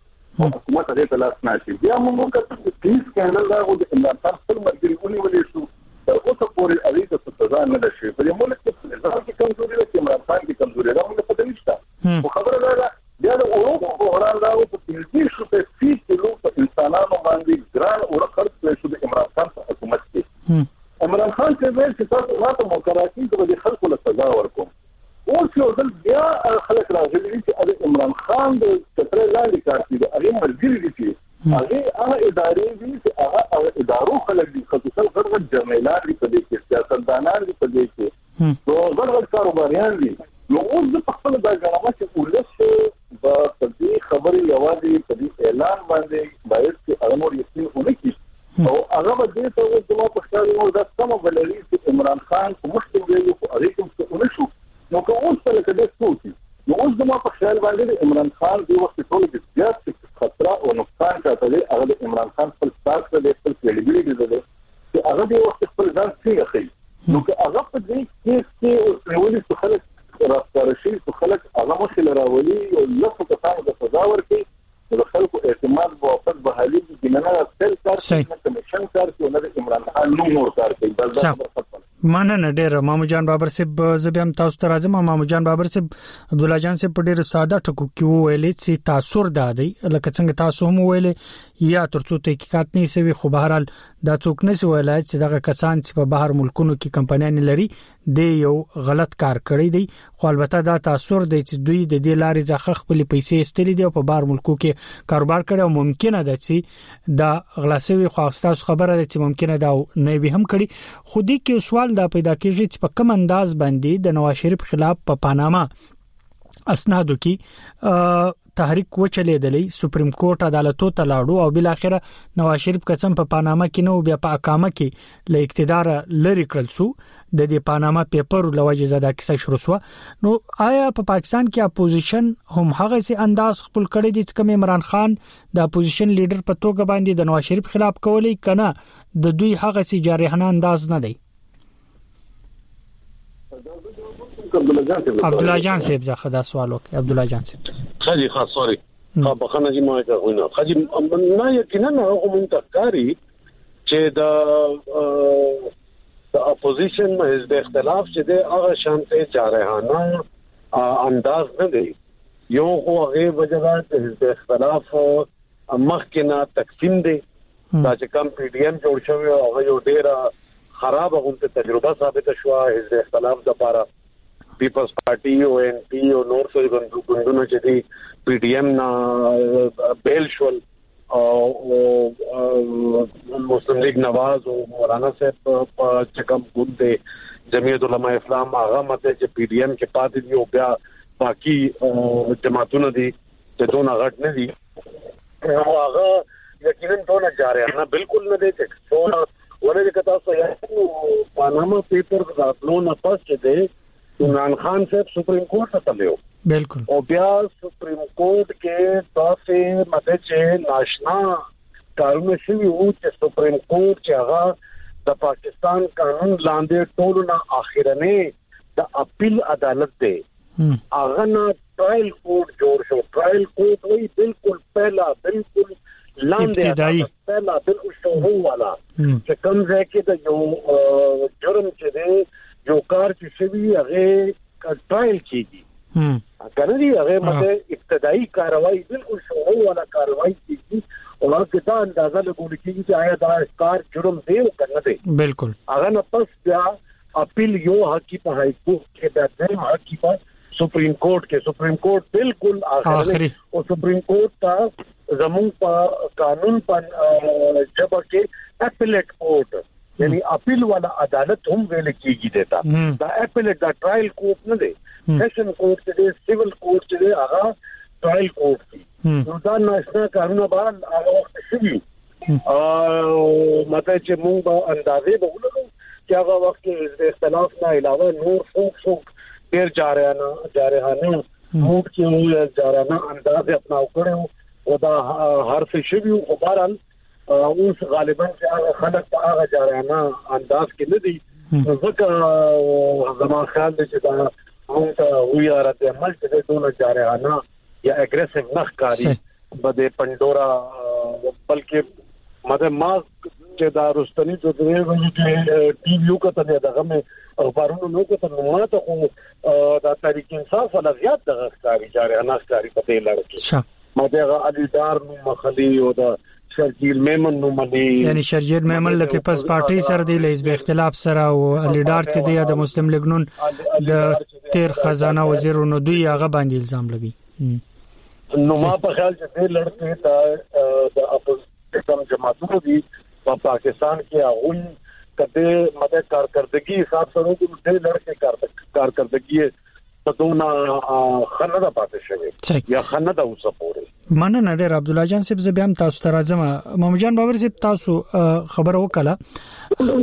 لاس ناشي بیا موږ کته پیس سکندل دا د عمران خان خپل مرګري ولې شو تر اوسه پورې اړیکه څه سزا نه ده شوې په ملک کې نظام کې کمزوري ده عمران خان کې کمزوري ده موږ پته نشته خو خبره ده بیا د اوروپا بحران راو په دې شو په فی کیلو په انسانانو باندې ګران او خرڅ شو د عمران خان په حکومت کې عمران خان چې ویل چې تاسو ماته مقرراتی د خلکو له سزا ورکوم اوس یو ځل بیا خلک راغلي چې د عمران خان د ستر لاندې کار کوي هغه مرګري دي چې هغه هغه ادارې دي چې هغه ادارو خلک دي خصوصا غرغ جرنیلان دي په دې کې سیاستدانان دي په دې کې نو غرغ کاروباریان دي نو اوس د خپل د غنامه چې ولس په دې خبرې یوازې په دې اعلان باندې باید چې امر یقین ونکړي او هغه به دې ته د ما په خیال نو دا سم بلري چې عمران خان په مشکل دی او اړیکم څه ونشو نو که اوس په لکه د سوتي نو اوس د ما په خیال باندې عمران خان دی وخت ټول د زیات خطر او نقصان ته دی هغه د عمران خان خپل ساتھ د خپل کېلګری دی چې هغه د وخت خپل ځان څنګه کوي نو که هغه په دې کې چې ولې څه خلک راسترشي څه خلک هغه مخې لراولي او لکه کسانو د سزا ورکړي د خلکو اعتماد په وفات بحالي کې نه نه تل کار کوي کمیشن کار کوي نه د عمران خان نو نور کار کوي بل دا
مننه ډیر مامو جان بابر صاحب زبیم تاسو ته راځم مامو جان بابر صاحب عبد الله جان صاحب په ډیر ساده ټکو کې ویلې چې تاثیر دادی لکه څنګه تاسو هم ویلې یا ترڅو تحقیقات نه سوي خو بهرحال دا څوک نه ویلای چې دغه کسان چې په بهر ملکونو کې کمپنیان لري د یو غلط کار کړی دی خو البته دا تاثیر دی چې دوی د دې لارې ځخ خپل پیسې استلې دي او په بهر ملکو کې کاروبار کړي او ممکنه ده چې دا غلاسوي خو تاسو خبره ده چې ممکنه دا نه به هم کړي خو دې کې سوال دا پیدا کیږي چې په کوم انداز باندې د نواز شریف خلاف په پاناما اسنادو کې تحریک وچلیدلې سپریم کورټ عدالتو ته لاړو او بل اخره نواز شریف قسم په پاناما کې نو بیا په اقامه کې له اقتدار لری کړل سو د دې پاناما پیپر لوجه زده کیسه شروع شو نو آیا په پا پاکستان کې اپوزیشن هم هغه سي انداز خپل کړی دي چې کوم عمران خان د اپوزیشن لیډر په توګه باندې د نواز شریف خلاف کولی کنه د دوی هغه سي جارحانه انداز نه دی عبد الله جان صاحب زه خدا سوال وکي عبد الله جان صاحب
خاجي خاص سوري خا بخنه جی ما کوینه خاجي نه یقینا هغه منتقاری چې د د اپوزیشن حزب اختلاف چې د هغه شانته جارحانه انداز نه دی یو خو هغه وجدان حزب اختلاف مخکنه تقسیم دی دا چې کم پی ډی ایم جوړ شوی هغه یو ډیره خراب غونډه تجربه ثابت شوه حزب اختلاف لپاره پیپلز پارټي او ان پی او نور څه ګوندونه چې دي پی ډی ایم نا بیل شول او مسلم لیگ نواز او مولانا صاحب په چکم ګوند جمعیت علماء اسلام هغه مته چې پی ډی ایم کې پاتې دی او بیا باقی جماعتونه دي چې دونه غټ نه دي هغه یقینا دونه جارحانه بالکل نه دي چې دونه ولې کتا سو یا پاناما پیپر غاټلو نه پاس دي عمران خان صاحب سپریم کورٹ ته تلو
بالکل
او بیا سپریم کورٹ کې تاسو مته چې ناشنا کارونه شوی وو چې سپریم کورٹ چې هغه د پاکستان قانون لاندې ټول نه اخیرنه د اپیل عدالت دی هغه نه ټرایل کورٹ جوړ شو ټرایل کورٹ وی بالکل پہلا بالکل لاندې پہلا بالکل شروع والا چې کوم ځای کې د یو جرم چې دی جو کار چې شوی هغه ټرایل کیږي کنه دی هغه مته ابتدایي کاروایی بالکل شروع والا کاروایی کیږي او هغه دا اندازه لګول کیږي چې آیا دا کار جرم دی او کنه دی
بالکل
هغه نه پس بیا اپیل یو حقی په هائی کورټ کې د حقی په سپریم کورٹ کې سپریم کورٹ بالکل اخري او سپریم کورٹ تا زمون په قانون په جبر کې اپیلیټ کورٹ یعنی اپیل والا عدالت هم ویل کیږي دیتا دا اپیلیټ دا ټرایل کورٹ نه دی سیشن کورٹ کې سیول کورٹ کې هغه ټرایل کورٹ دی نو دا ناشنا قانون باندې هغه وخت شوی او مته چې موږ به اندازې به ولرو چې هغه وخت کې اختلاف نه علاوه نور څوک څوک ډیر جارحانه جارحانه موږ کې جارحانه انداز اپنا وکړو او دا هر څه شوی او بهرحال اوس غالبا چې هغه خلک په هغه جارحانه انداز کې نه دي ځکه زما خیال دی چې دا موږ ته وی رد عمل چې دونه جارحانه یا اګریسیو نخ کاری بده پندورا بلکې مده ما چې دا رستنی ته درې چې ټي وی کته دغه مې اخبارونو نو کته نو ماته خو دا تاریخ انصاف ولا زیات دغه ښکاری جاري انا ښکاری پته لړکی مده علي دار نو مخلي او دا شرجیل میمن نو ملي
یعنی شرجیل میمن له پیپلز پارټي سره دی له حزب اختلاف سره او علي دار چې دی د مسلم لیگ نون د تیر خزانه وزیر نو دوی هغه باندې الزام لګي
نو ما په خیال چې دې لړکی ته د اپوزیشن جماعتونو دي په پاکستان کې هغه کده مده کارکردګي حساب سره دې لړکی کارکردګي په دونه خنده پاتې شوی یا خنده اوسه پورې
مننه ډېر عبد الله جان صاحب زبيام تاسو ته راځم محمد جان بابر صاحب تاسو خبر وکړه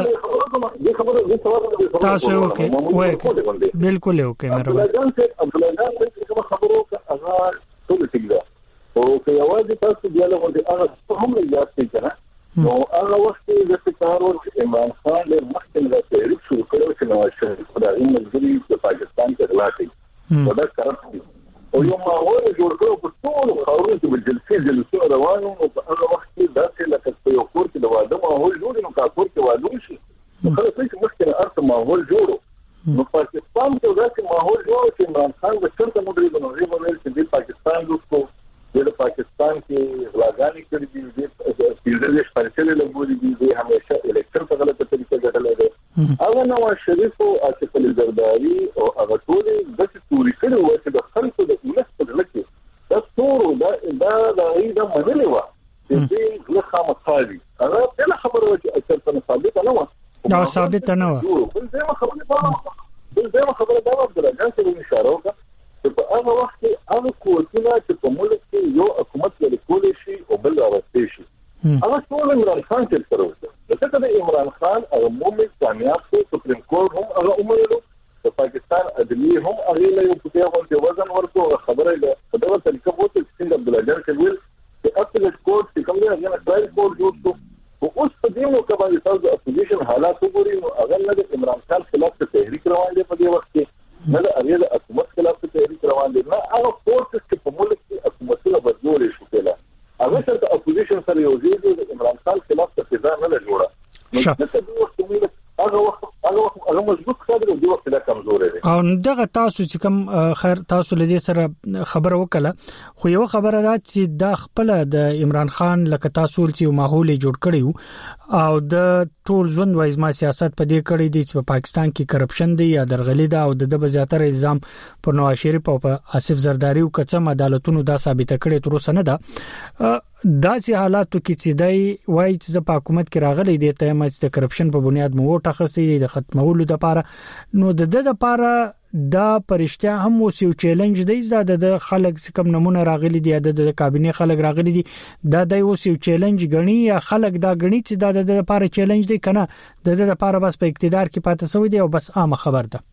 تاسو اوکے وای بالکل اوکے مهرباني
جان صاحب عبد الله جان صاحب خبرو هغه ټول ټیک ده او که یوازې تاسو بیا له دې هغه هم نه یاد کړئ نو هغه وخت د ستارو عمران خان له مخکې له تحریک شروع کړو چې نو شهر خدای ملګری د پاکستان ته راځي ودا کارت او یو ماحول جوړ کړو په ټول خاورو کې د جلسې جلسې روانو او په هغه وخت کې داسې لکه یو کور کې د واده ماحول جوړ نو کا کور کې واده شي خلک چې مخکې ارته ماحول جوړو نو پاکستان کې داسې ماحول جوړ چې عمران خان د چرته مدري د نوې مدري چې د پاکستان دوستو د پاکستان کې غلاګانی کړې دي د پیژلې شپږلې لګولې دي د همیشه الیکشن په غلطه طریقه ګټلې ده هغه نواز شریف او آصف علي زرداری او هغه ټول د ستوري کړي وو چې د خلکو د ولس په لکه د ستورو دا دا د ایده منلې و چې دې له خامخالي هغه بل خبره و چې اکثر څه ثابت نه و
دا ثابت نه و
بل ځای خبره بل ځای خبره دا و چې راځي چې اشاره وکړه په هغه وخت کې هغه کوټونه چې په ملک کې یو حکومت لري کولای شي او بل راوستي شي هغه ټول عمران خان چې سره وته دغه د عمران خان هغه مومن کامیاب شو سپریم کورټ هم هغه عمره د پاکستان عدلیه هم هغه له یو په یو وزن ورکو خبره ده په دغه طریقه وته چې عبد الله جان کبیر چې اپلیټ کورټ چې کوم دی هغه ټرایل کورټ جوړ شو او اوس په دې نو کبا د تاسو اپوزیشن حالات وګورئ نو هغه نه د عمران خان خلاف تحریک روان دی په دې وخت کې نه د اړیل حکومت خلاف تحریک روان دي نه هغه فورسز چې په ملک کې حکومتونه بدلول شي کله هغه چې اپوزیشن سره یو ځای د عمران خان خلاف تفاهم نه جوړه نو د دې وخت موږ هغه وخت هغه وخت هغه مضبوط خبره دی وخت لا کمزور دي
او دغه تاسو چې کوم خیر تاسو لدی سره خبر وکړه خو یو خبره ده چې د خپل د عمران خان لکه تاسو چې ماحول جوړ کړیو او د ټول ژوند وایز ما سیاست په دې کړی دی چې په پاکستان کې کرپشن دی یا درغلي ده او د بزیاتره الزام پر نواز شریف او په آصف زرداری او کڅم عدالتونو دا ثابت کړي تر اوسه نه ده داسې حالاتو کې چې دای وایي چې په حکومت کې راغلي دي ته مچ د کرپشن په بنیاد مو تخصصي د ختمولو لپاره نو د د لپاره دا پرشتیا هم اوسو چیلنج دی زده د خلک کم نمونه راغلي دي د کابینه خلک راغلي دي دا د اوسو چیلنج غني یا خلک دا غني چې دا د لپاره چیلنج دی کنه د د لپاره بس په اقتدار کې پاتې سوی دی او بس عامه خبر ده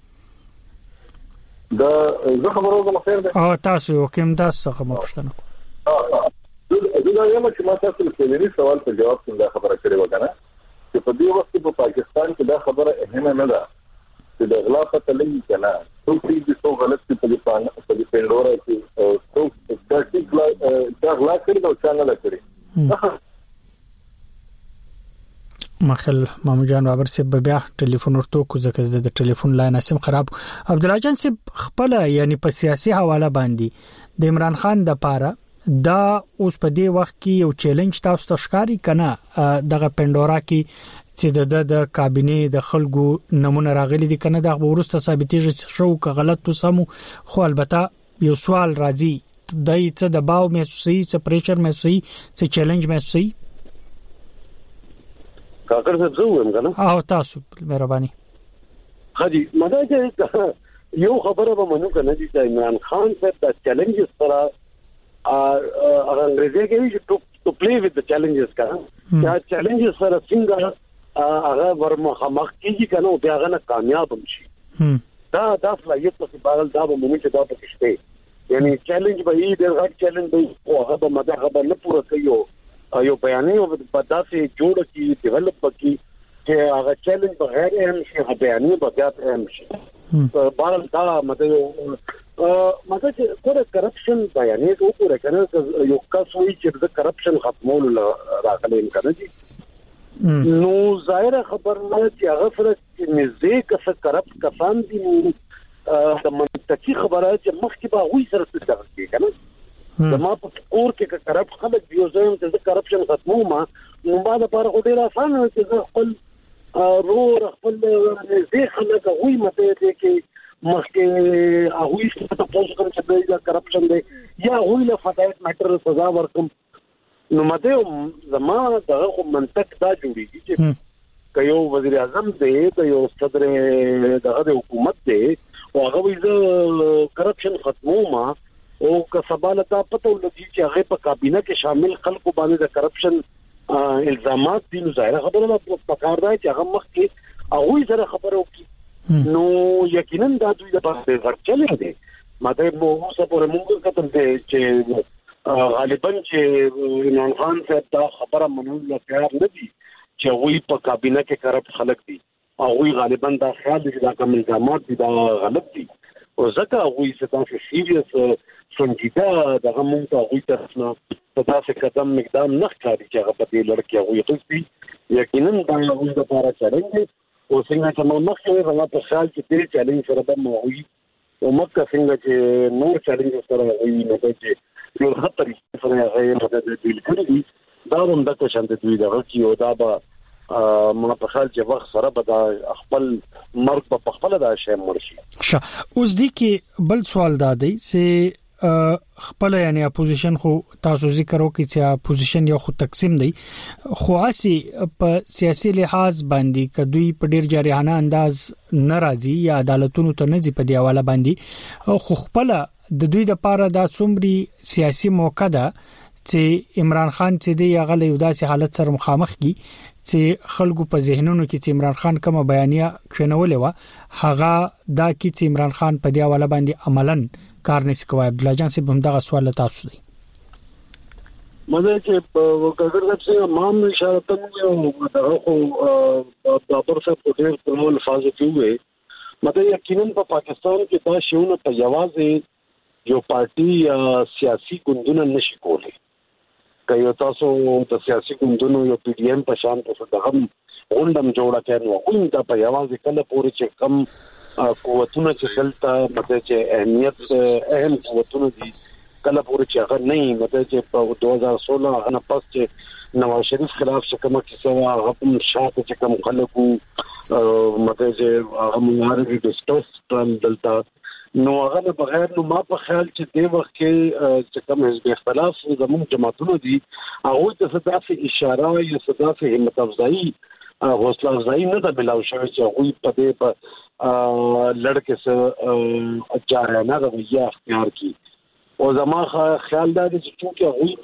دا زه خبرو کوم خیر ده
او تاسو کوم تاسو څه مخښتنه
دا یو چې ما تاسو له دې سوال په جواب څنګه خبره کړې و کنه چې په دې وخت په پاکستان کې دا خبره اهمه نه ده چې د غلا پته لګي کنه څو دې څو غلط په دې پانه په دې پندورا کې څو ستاتیک دا غلا کړی دا څنګه لا کړی
مخل محمد جان بابر صاحب بیا ټلیفون ورته کو ځکه د ټلیفون لاین سم خراب عبد الله جان صاحب خپل یعنی په سیاسي حواله باندې د عمران خان د پاره دا اوس په دې وخت کې یو چیلنج تاسو ته ښکاری کنه دغه پندورا کې چې د د کابینه د خلکو نمونه راغلي دي کنه د ورسته ثابتېږي شو ک غلط تو سمو خو البته یو سوال راځي دای څه د باو محسوسي څه پریشر محسوسي څه چیلنج محسوسي
کاکر څه زوم کنه
او تاسو مهرباني
خدي مده یو خبره به منو کنه چې عمران خان صاحب د چیلنج سره هغه انګریزي کې چې to play with the challenges کنه دا challenges سره څنګه هغه ورمخمخ کیږي کنه او بیا هغه کامیاب شي دا دا فلایت په بارل دا به موږ ته دا پکشته یعنی چیلنج به یې ډېر غټ چیلنج دی او هغه به مده هغه نه پوره کوي یو بیانې او په داسې جوړ کی ډیولپ کی چې هغه چیلنج بغیر اهم شي هغه بیانې به بیا اهم شي بارل دا مده مګر چې کومه کرپشن بیانې وکړه کنه یو کس وایي چې د کرپشن ختمول راغلي کنه دي نو ظاهر خبر نه چې هغه سره نږدې کس کرپټ کسان دي د منطقي خبره چې مخکې به وایي سره څه کوي کنه زما په کور کې کرپټ خلک دی زه هم چې کرپشن ختمومه نو بعد پر ډیر آسان چې زه خپل رور خپل نږدې خلک وایي مته دې کې مخکې هغه څه ته پوښتنه کوم چې دا کرپشن دی یا وایي له فدایت ماټر سزا ورکوم نو مته زما دغه منطق دا جوړیږي چې کيو وزیر اعظم دی ته یو صدر دغه حکومت دی او هغه وایي کرپشن ختمومه او که سباله تا پته ولګي چې هغه په کابینه کې شامل خلکو باندې د کرپشن الزامات دي نو ظاهر خبره ده پکار ده چې هغه مخ کې هغه سره خبرو کې نو یقینا دا دوی د پاره ورچلې دي ماته مو اوسه پورې موږ کتل دي چې غالبا چې عمران خان صاحب دا خبره منول تیار نه دي چې وی په کابینه کې کرپټ خلک دي او وی غالبا دا خیال دي دا کوم الزامات دي دا غلط دي او ځکه وی ستاسو سیریس څنګه دا غمون ته وی تاسو تاسو قدم مقدام نه ښکاري چې هغه په دې لړ کې وی غوښتي یقینا دا یو د لپاره چیلنج او څنګه چې موږ مخکې راځو په خیال چې دې چیلنج سره به مو وي او مکه څنګه چې نور چیلنج سره وي نو چې یو خطر سره غیر مدد دې کړی دا هم د څه شانت دوی دا چې او دا به ما په خیال چې وخت سره به دا خپل مرګ په خپل دا شی مرشي
ښه اوس دي کې بل سوال دا دی چې خپل یعنی اپوزیشن خو تاسو ذکر وکړي چې اپوزیشن یو خو تقسیم دی خو اسی په سیاسي لحاظ باندې کدوې په ډیر جارحانه انداز ناراضي یا عدالتونو ته نه ځي په دی حواله باندې خو خپل د دوی د پاره دا څومره سیاسي موقع ده چې عمران خان چې دی هغه له داسې حالت سره مخامخ کی چې خلکو په ذهنونو کې چې عمران خان کومه بیانیه کښنولې و هغه دا کې چې عمران خان په دی حواله باندې عملاً کار نشي کوي. عبد الله جان صاحب هم دا سوال تاسو دی
مزه چې په کګر چې مام اشاره ته یو دغه خو د پرسه په ډیر په ډول فاز کې وي مته یقینا په پاکستان کې دا شیونه په یوازې یو پارټي یا سیاسي ګوندونه نشي کولی کایو تاسو د سیاسي ګوندونو یو پی ډی ایم په شان څه دغه غونډم جوړه کړي نو کوم دا په یوازې کله پورې چې کم قوتونه چې دلته مته چې اهمیت اهم قوتونه دي کله پورې چې هغه نه مته چې په دوه هزار سولہ هغه پس چې نواز شریف خلاف څه کومه کیسه هغه هم شاته چې کوم خلکو مته چې هغه مهاري ډیسټوس ترن دلته نو هغه بغیر نو ما په خیال چې د وخت کې چې کوم حزب اختلاف زموږ جماعتونو دي هغه د صداسه اشاره یا صداسه همت افزایی حوصله افزایی نه ده ملاو شوی چې هغه په دې په لړکه سره اچارانه رویه اختیار کی او زما خیال دا چې چې هغه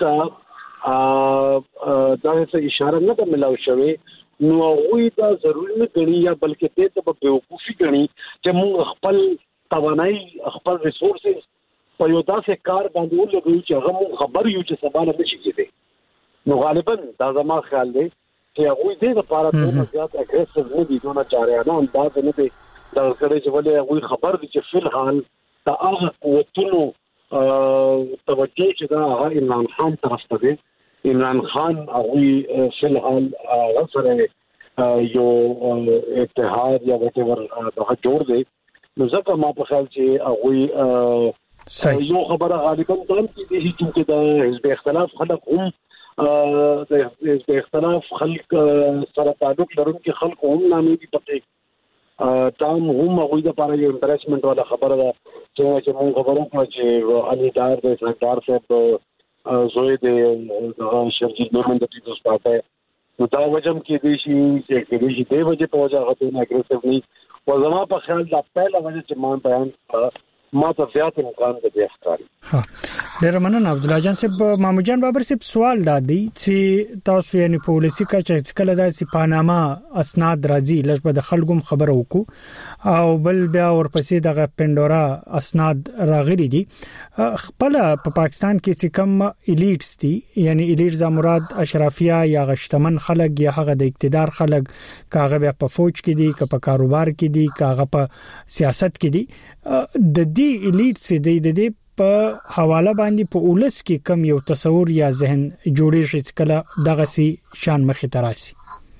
ته دا څه اشاره نه ده ملاو شوی نو هغه دا ضروري نه غني یا بلکې دې ته په بیوقوفي غني چې موږ خپل توانای خپل ریسورسز په یو داسې کار باندې ولګو چې هغه خبر یو چې سبا نه شي کېږي نو غالبا دا زما خیال دی چې هغه دې لپاره ډېر زیات اګریسیو نه دي نو چاريانه انداز نه دي دا کړي چې ولې هغه خبر دي چې فل حال دا هغه قوتونو توجه چې دا هغه عمران خان طرف ته دی عمران خان هغه فل حال غسره یو اتحاد یا وټ ایور دا جوړ دی نو ځکه ما په خیال چې هغه یو خبره غالبا دام کې دي چې دا حزب اختلاف خلک هم د حزب اختلاف خلک سره تعلق لرونکي خلک هم نامې دي پټه تام هم هغه د لپاره یو امپریسمنت والا خبره ده چې موږ خبرو کوو چې علي دار د سردار صاحب زوی د شرجیل نورمن د پیپلز پارټي نو دا وجم کې دي چې کې دي چې د وجه په وجه هغه نه اګریسیو نه و زما په خیال دا پهلا وجه چې ما بیان ما ته زیات امکان د ښکاری
ها ډیر مننه عبد الله جان صاحب. محمود جان بابر صاحب سوال دادی چې تاسو یعنی پالیسی کا چې کله د پاناما اسناد راځي لږ په خلکو خبره وکړو او بل بیا ورپسې د پندورا اسناد راغلي دي. خپل په پاکستان کې چې کم الیټس دي یعنی الیټس مراد اشرافیه یا غشتمن خلک یا هغه د اقتدار خلک کاغه بیا په فوج کې دي که په کاروبار کې دي کاغه په سیاست کې دي. د دې الیټس د دې په حواله باندې په اولس کې کم یو تصور یا ذهن جوړیږي چې کله دغه سي شان مخې تراسي.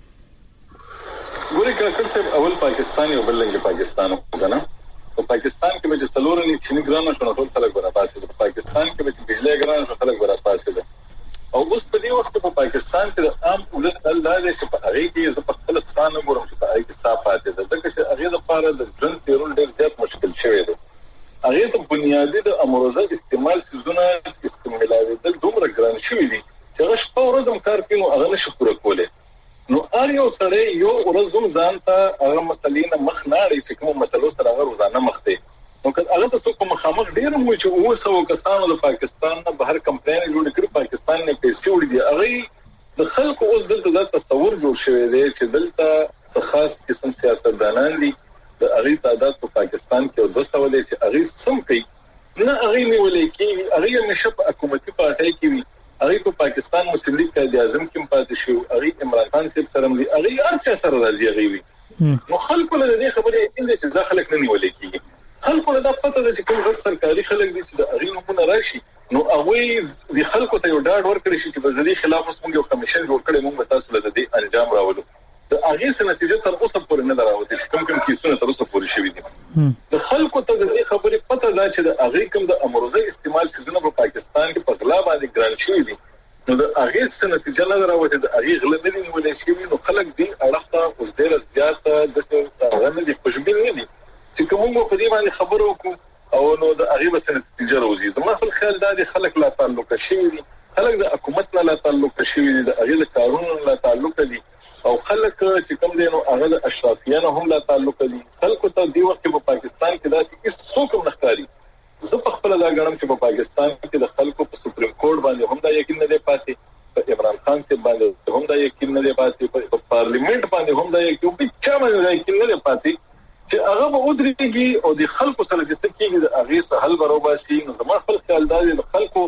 ګوري کله چې اول پاکستان یو بل لنګ پاکستان وګڼه په پاکستان کې به څلورنی چینی ګرانه شونه ټول خلک ورا پاسه په پاکستان کې به بجلی ګرانه شونه خلک ورا پاسه او اوس په دې وخت په پاکستان کې عام اولس الله دې چې په هغه کې ز په خپل ستانه ګورم چې په هغه کې صافاته ده ځکه چې هغه لپاره د ژوند تیرول ډېر زیات مشکل شوی دی. هغه ته بنیادی د امروزه استعمال سيزونه استعمالوي د دومره ګران شوی دي چې هغه شپه ورځم کار کوي نو هغه نشي پوره کوله. نو ار یو سره یو ورځم ځان ته هغه مسلې نه مخ نه لري چې کوم مسلو سره هغه روزانه مخ دی. نو که هغه تاسو کوم مخامخ ډیر مو چې اوسو کسانو د پاکستان نه بهر کمپاین جوړ کړی پاکستان نه پیسې وړي دي هغه د خلکو اوس دلته د تصور جوړ شوی دی چې دلته خاص قسم سیاستدانان دي د هغه تعداد په پاکستان کې او د څولې چې هغه سم کوي نه هغه نیولې کې هغه نشپ حکومتي پارټي کې وي هغه په پاکستان مسلم لیگ قائد اعظم کې پاتې شو هغه عمران خان صاحب سره دی هغه هر څه سره راځي هغه وي. نو خلکو له دې خبرې اندې چې ځکه خلک نه نیولې کېږي خلکو له دا پته ده چې کوم سرکاري خلک دي چې د هغه نمونه راشي نو هغه د خلکو ته یو ډاډ ورکړي چې په ځدی خلاف اوس موږ یو کمیشن جوړ کړی موږ تاسو له دې انجام راوړو. د هغه څه نتیجه تر اوسه پورې نه راوځي چې کوم کوم کیسونه تر اوسه پورې شوي دي. د خلکو ته د دې خبرې پته ده چې د هغه کوم د امروزه استعمال سيزونه په پاکستان کې په غلا باندې ګران شوی دي نو د هغه څه نتیجه نه راوځي د هغه غلا نه دي ولې شوی نو خلک دي اړخته اوس ډیر زیات د څه غنه دي خوشبین نه دي چې کوم په دې باندې خبرو وکړو او نو د هغه بس نتیجه راوځي. زما خپل خیال دا دي خلک لا تعلق شوی دي خلک د حکومت نه لا تعلق شوی دي د هغه قانون لا تعلق دي او خلک چې کوم دي نو هغه اشرافیانه هم لا تعلق دي. خلکو ته دی وخت په پاکستان کې داسې هیڅ څوک نه ښکاري. زه په خپل دا غواړم چې په پاکستان کې د خلکو په سپریم کورټ باندې هم دا یقین نه دی پاتې په عمران خان صاحب باندې هم دا یقین نه دی پاتې په پارلیمنت باندې هم دا یقین په چا باندې یقین نه دی پاتې چې هغه به ودرېږي او د خلکو سره چې څه کېږي د هغه سره حل بروباسي. نو زما خپل خیال دا دی د خلکو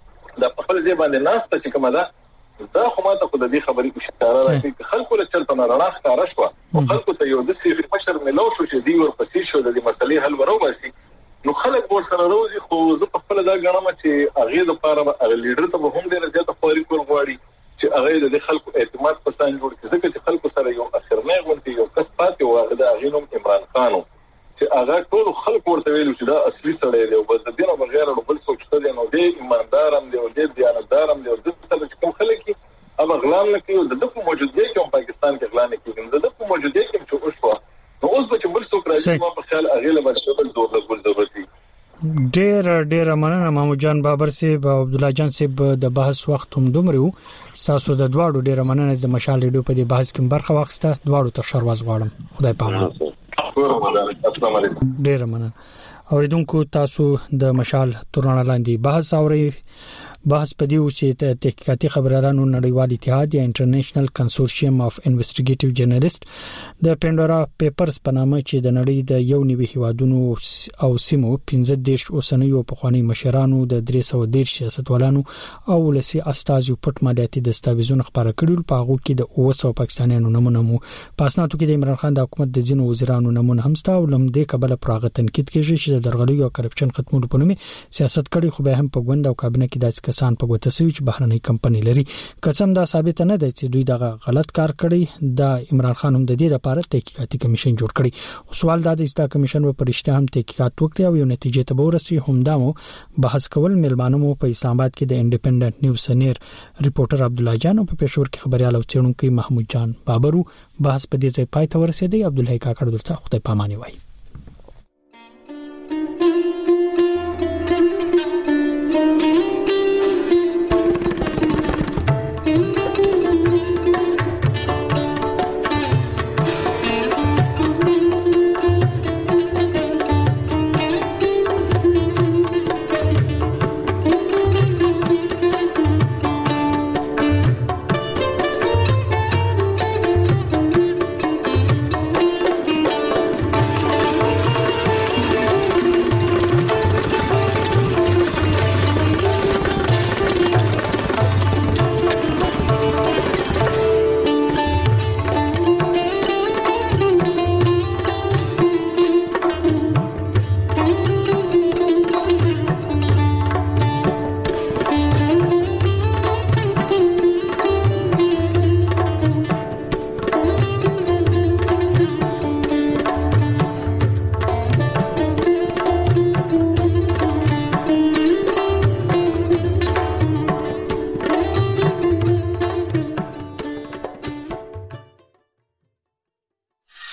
د خپل ځای باندې ناسته چې کومه ده دا خو ماته خو د دې خبرې اشاره راکړي چې خلکو له چلته نه رڼا ښکاره شوه او خلکو ته یو داسې مشر ملو شو چې دوی ورپسې شو د دې مسلې حل وروباسي. نو خلک به سره روزي خو زه په خپل دا غواړم چې هغه د لپاره هغه لیډر ته به هم ډېر زیات خبرې کول غواړي چې هغه د خلکو اعتماد پسند جوړ کړي ځکه چې خلکو سره یو اخرنه غونډه یو کس پاتې و هغه د هغه نوم عمران خان چې هغه ټول خلکو ورته ویل چې دا اصلي سړی دی او بل د دینه بغیر نو بل څوک شته نو دی ایماندار هم دی او دی دیانتدار هم دی او د څه کوم خلک اب غلام نه کوي د دغه موجودګۍ کې په پاکستان کې غلا نه کیږي د دغه موجودګۍ کې چې اوسه نو اوس به چې بل څوک راځي ما په خیال هغه له باندې بل دور د ګل ضرورت دی.
ډېر ډېر مننه محمود جان بابر صاحب او عبد الله جان صاحب د بحث وخت هم دومره تاسو د دواړو ډېر مننه د مشال ریډیو په دې بحث کې برخه واخسته دواړو ته شرواز غواړم خدای پامان.
السلام علیکم.
ډېر مننه اوریدونکو تاسو د مشال تورونه لاندې بحث اوري بحث پدې و چې تحقیقاتي خبريالانو نړیوال اتحاد یا انټرنیشنل کنسورشیم اف انویسټیګیټیو جرنالیست د پندورا پیپرز په نامه چې د نړۍ د یو نیوي هیوادونو او سیمو پنځه دیش اوسنیو په خواني مشرانو د درې سوه دیش سیاستوالانو او ولسی استازو پټ مالیاتي دستاویزونه خبره کړل په هغه کې د اوه سوه پاکستانیانو نمونه مو پاسناتو کې د عمران خان د حکومت د ځینو وزیرانو نمونه هم ستا ولم د قبل پراغه تنقید کېږي چې د درغلي او کرپشن ختمولو په نوم سیاست کړي خو به هم په ګوند او کابینه کې داسې کسان په ګوته سوي چې بهرنۍ کمپنۍ لري. قسم دا ثابت نه ده چې دوی دغه غلط کار کړی. د عمران خان هم د دې لپاره تحقیقاتي کمیشن جوړ کړی. سوال دا دی چې دا کمیشن و پرشته هم تحقیقات وکړي او یو نتیجې ته ورسي. هم دا مو بحث کول ملمانو مو په اسلام آباد کې د انډیپندنت نیوز سنیر ریپورټر عبد الله جان او په پېښور کې خبريال او څېړونکو محمود جان بابرو بحث په دې ځای پای ته ورسېدی. عبد الله کاکړ درته خدای پاماني وایي.